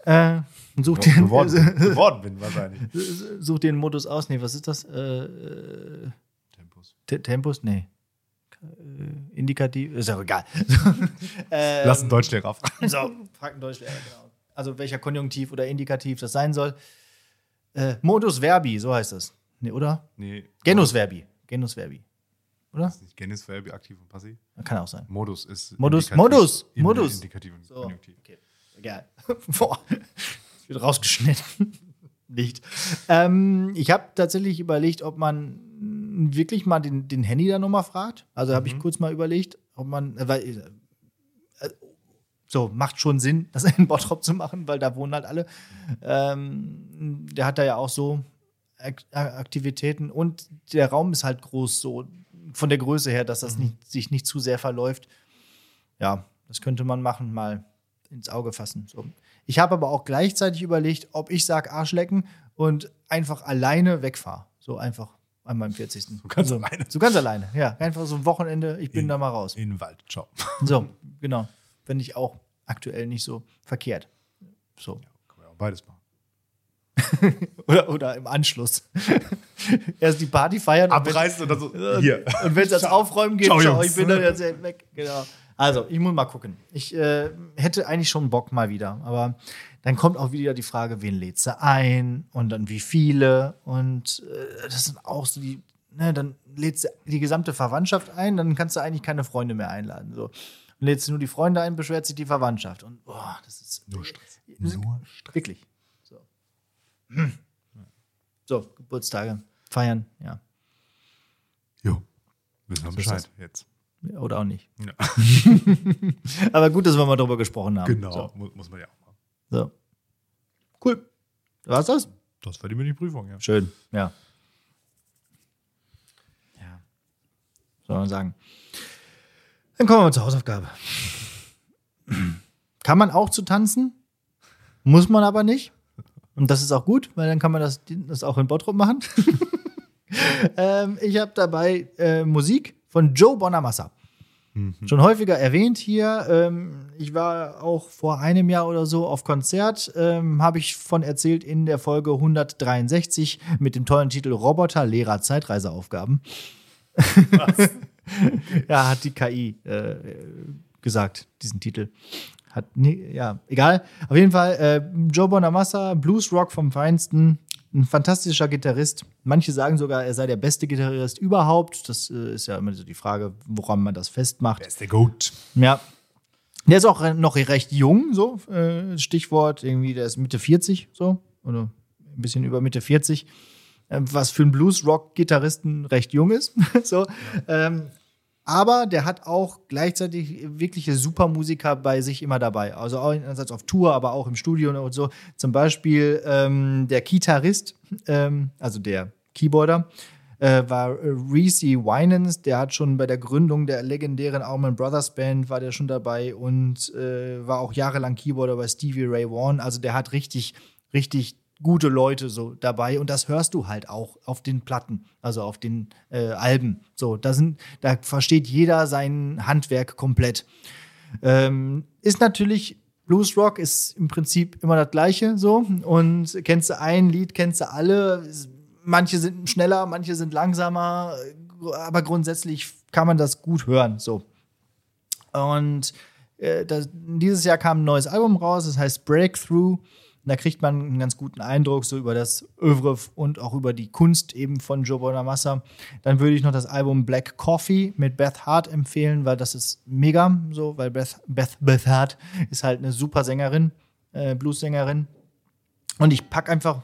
geworden bin wahrscheinlich. Such dir einen Modus aus. Nee, was ist das? Tempus. Tempus? Nee. Indikativ? Ist ja egal. Lass einen Deutschlehrer fragen. So, frag einen Deutschlehrer, genau. Also welcher Konjunktiv oder Indikativ das sein soll. Modus Verbi, so heißt das. Nee, oder? Nee. Genus Verbi. Oder? Ist nicht Genus Verbi aktiv und passiv? Kann auch sein. Modus ist Modus. Indikativ und Konjunktiv. Okay. Egal. Boah. Das wird rausgeschnitten. Nicht. Ich habe tatsächlich überlegt, ob man wirklich mal den Handy da nochmal fragt. Also habe ich kurz mal überlegt, ob man, So, macht schon Sinn, das in Bottrop zu machen, weil da wohnen halt alle. Der hat da ja auch so Aktivitäten und der Raum ist halt groß, so von der Größe her, dass das sich nicht zu sehr verläuft. Ja, das könnte man machen, mal ins Auge fassen. So. Ich habe aber auch gleichzeitig überlegt, ob ich sage Arschlecken und einfach alleine wegfahre. So einfach an meinem 40. So ganz alleine. So ganz alleine, ja. Einfach so ein Wochenende, ich bin da mal raus. In den Wald, ciao. So, genau. Finde ich auch aktuell nicht so verkehrt. So. Ja, kann man ja auch beides machen. oder im Anschluss. Erst die Party feiern. Abreißen oder so. Hier. Und wenn es ans Aufräumen geht, Ciao, ich bin dann jetzt weg. Genau. Also, ich muss mal gucken. Ich hätte eigentlich schon Bock mal wieder. Aber dann kommt auch wieder die Frage, wen lädst du ein? Und dann wie viele? Und das sind auch so die, dann lädst du die gesamte Verwandtschaft ein, dann kannst du eigentlich keine Freunde mehr einladen. So. Und lädst du nur die Freunde ein, beschwert sich die Verwandtschaft. Und das ist nur Stress. Nur Stress. Wirklich. So, Geburtstage feiern, ja. Jo, wissen wir Bescheid jetzt. Oder auch nicht. Ja. Aber gut, dass wir mal drüber gesprochen haben. Genau, So. muss man ja auch machen. So. Cool. War's das? Das war die Mini-Prüfung, ja. Schön, ja. Ja. Soll man sagen. Dann kommen wir zur Hausaufgabe. Kann man auch zu tanzen? Muss man aber nicht. Und das ist auch gut, weil dann kann man das auch in Bottrop machen. Ich habe dabei Musik von Joe Bonamassa. Schon häufiger erwähnt hier. Ich war auch vor einem Jahr oder so auf Konzert. Habe ich von erzählt in der Folge 163 mit dem tollen Titel Roboter, Lehrer, Zeitreiseaufgaben. Was? Ja, hat die KI gesagt, diesen Titel. Ja, egal. Auf jeden Fall, Joe Bonamassa, Bluesrock vom Feinsten, ein fantastischer Gitarrist. Manche sagen sogar, er sei der beste Gitarrist überhaupt. Das ist ja immer so die Frage, woran man das festmacht. Wer ist der Goat? Ja. Der ist auch noch recht jung, so. Stichwort, irgendwie, der ist Mitte 40, so. Oder ein bisschen über Mitte 40. Was für einen Bluesrock-Gitarristen recht jung ist. So. Ja. Aber der hat auch gleichzeitig wirkliche Supermusiker bei sich immer dabei. Also auch einerseits auf Tour, aber auch im Studio und so. Zum Beispiel der Gitarrist, also der Keyboarder, war Reese Winans. Der hat schon bei der Gründung der legendären Allman Brothers Band war der schon dabei und war auch jahrelang Keyboarder bei Stevie Ray Vaughan. Also der hat richtig gute Leute so dabei und das hörst du halt auch auf den Platten, also auf den Alben. So, da versteht jeder sein Handwerk komplett. Ist natürlich Bluesrock ist im Prinzip immer das Gleiche so und kennst du ein Lied, kennst du alle. Manche sind schneller, manche sind langsamer, aber grundsätzlich kann man das gut hören. So. Und dieses Jahr kam ein neues Album raus, das heißt Breakthrough. Und da kriegt man einen ganz guten Eindruck so über das Oeuvre und auch über die Kunst eben von Joe Bonamassa. Dann würde ich noch das Album Black Coffee mit Beth Hart empfehlen, weil das ist mega so, weil Beth Hart ist halt eine super Sängerin, Blues-Sängerin. Und ich pack einfach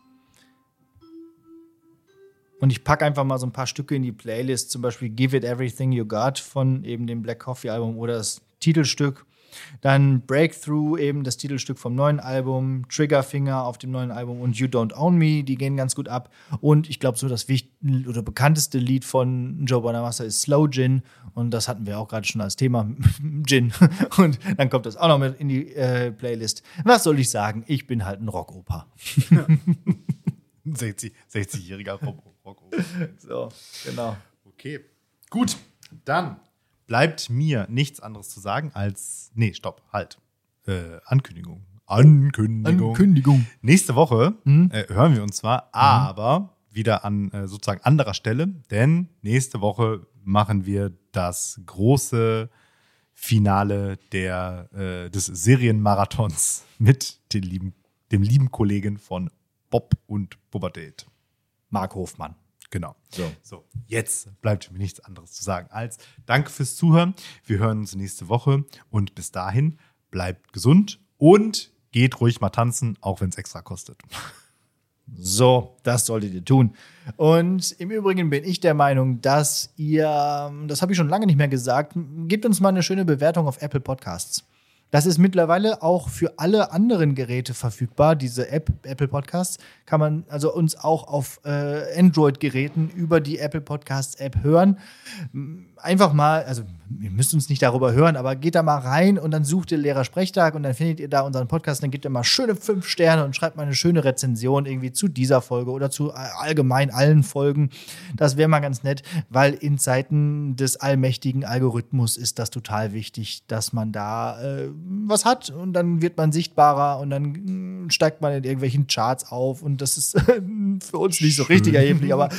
mal so ein paar Stücke in die Playlist, zum Beispiel Give It Everything You Got von eben dem Black Coffee Album oder das Titelstück. Dann Breakthrough, eben das Titelstück vom neuen Album, Triggerfinger auf dem neuen Album und You Don't Own Me, die gehen ganz gut ab. Und ich glaube, so das bekannteste Lied von Joe Bonamassa ist Slow Gin. Und das hatten wir auch gerade schon als Thema, Gin. Und dann kommt das auch noch mit in die Playlist. Was soll ich sagen? Ich bin halt ein Rockoper. 60-jähriger Rockoper. So, genau. Okay, gut, dann bleibt mir nichts anderes zu sagen als. Nee, stopp, halt. Ankündigung. Nächste Woche hören wir uns zwar, aber wieder an sozusagen anderer Stelle, denn nächste Woche machen wir das große Finale des Serienmarathons mit dem lieben Kollegen von Bob und Pubertät. Marc Hofmann. Genau. So, jetzt bleibt mir nichts anderes zu sagen als danke fürs Zuhören. Wir hören uns nächste Woche und bis dahin bleibt gesund und geht ruhig mal tanzen, auch wenn es extra kostet. So, das solltet ihr tun. Und im Übrigen bin ich der Meinung, dass ihr, das habe ich schon lange nicht mehr gesagt, gebt uns mal eine schöne Bewertung auf Apple Podcasts. Das ist mittlerweile auch für alle anderen Geräte verfügbar. Diese App, Apple Podcasts, kann man also uns auch auf Android-Geräten über die Apple Podcasts-App hören. Einfach mal, also ihr müsst uns nicht darüber hören, aber geht da mal rein und dann sucht ihr Lehrersprechtag und dann findet ihr da unseren Podcast. Dann gebt ihr mal schöne 5 Sterne und schreibt mal eine schöne Rezension irgendwie zu dieser Folge oder zu allgemein allen Folgen. Das wäre mal ganz nett, weil in Zeiten des allmächtigen Algorithmus ist das total wichtig, dass man da was hat und dann wird man sichtbarer und dann steigt man in irgendwelchen Charts auf und das ist für uns nicht so richtig erheblich, aber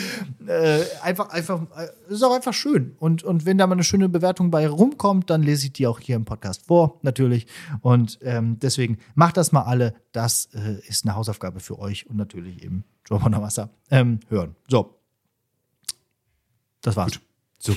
ist auch einfach schön. Und wenn da mal eine schöne Bewertung bei rumkommt, dann lese ich die auch hier im Podcast vor, natürlich. Und deswegen macht das mal alle. Das ist eine Hausaufgabe für euch und natürlich eben Drop on Wasser hören. So. Das war's. Gut. So.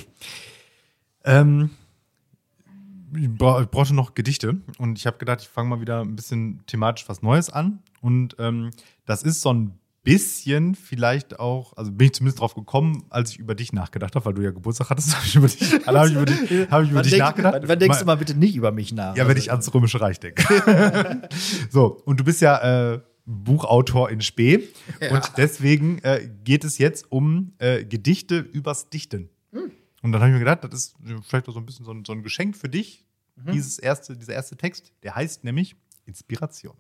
Ich brauchte noch Gedichte und ich habe gedacht, ich fange mal wieder ein bisschen thematisch was Neues an. Und das ist so ein bisschen vielleicht auch, also bin ich zumindest drauf gekommen, als ich über dich nachgedacht habe, weil du ja Geburtstag hattest, habe ich über dich nachgedacht. Wann denkst du mal bitte nicht über mich nach? Ja, wenn ich ans Römische Reich denke. So, und du bist ja Buchautor in Spee. Ja. Und deswegen geht es jetzt um Gedichte übers Dichten. Und dann habe ich mir gedacht, das ist vielleicht auch so ein bisschen so ein Geschenk für dich, dieser erste Text. Der heißt nämlich Inspiration.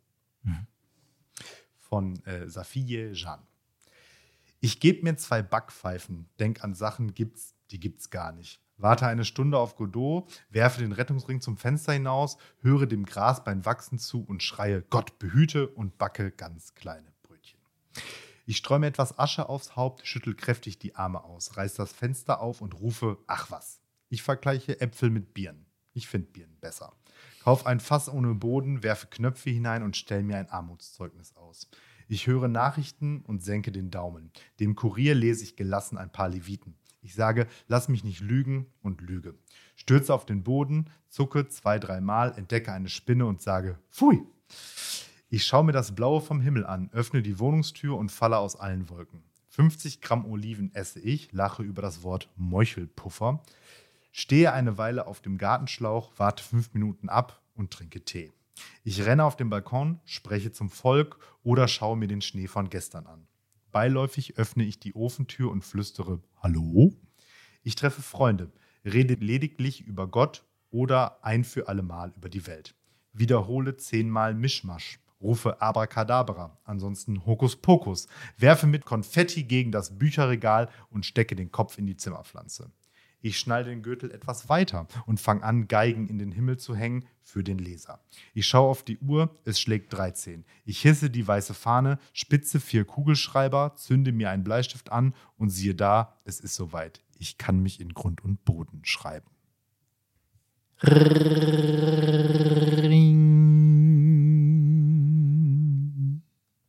Von Safiye Jan. Ich geb mir 2 Backpfeifen, denk an Sachen, die gibt's gar nicht. Warte eine Stunde auf Godot, werfe den Rettungsring zum Fenster hinaus, höre dem Grasbein wachsen zu und schreie, Gott behüte und backe ganz kleine Brötchen. Ich streue mir etwas Asche aufs Haupt, schüttel kräftig die Arme aus, reiß das Fenster auf und rufe, ach was. Ich vergleiche Äpfel mit Birnen. Ich finde Birnen besser. Kauf ein Fass ohne Boden, werfe Knöpfe hinein und stell mir ein Armutszeugnis aus. Ich höre Nachrichten und senke den Daumen. Dem Kurier lese ich gelassen ein paar Leviten. Ich sage, lass mich nicht lügen und lüge. Stürze auf den Boden, zucke 2-3 Mal, entdecke eine Spinne und sage, pfui. Ich schaue mir das Blaue vom Himmel an, öffne die Wohnungstür und falle aus allen Wolken. 50 Gramm Oliven esse ich, lache über das Wort Meuchelpuffer, stehe eine Weile auf dem Gartenschlauch, warte 5 Minuten ab und trinke Tee. Ich renne auf den Balkon, spreche zum Volk oder schaue mir den Schnee von gestern an. Beiläufig öffne ich die Ofentür und flüstere Hallo? Ich treffe Freunde, rede lediglich über Gott oder ein für alle Mal über die Welt. Wiederhole 10-mal Mischmasch, rufe Abracadabra, ansonsten Hokuspokus, werfe mit Konfetti gegen das Bücherregal und stecke den Kopf in die Zimmerpflanze. Ich schnalle den Gürtel etwas weiter und fange an, Geigen in den Himmel zu hängen für den Leser. Ich schaue auf die Uhr, es schlägt 13. Ich hisse die weiße Fahne, spitze 4 Kugelschreiber, zünde mir einen Bleistift an und siehe da, es ist soweit. Ich kann mich in Grund und Boden schreiben.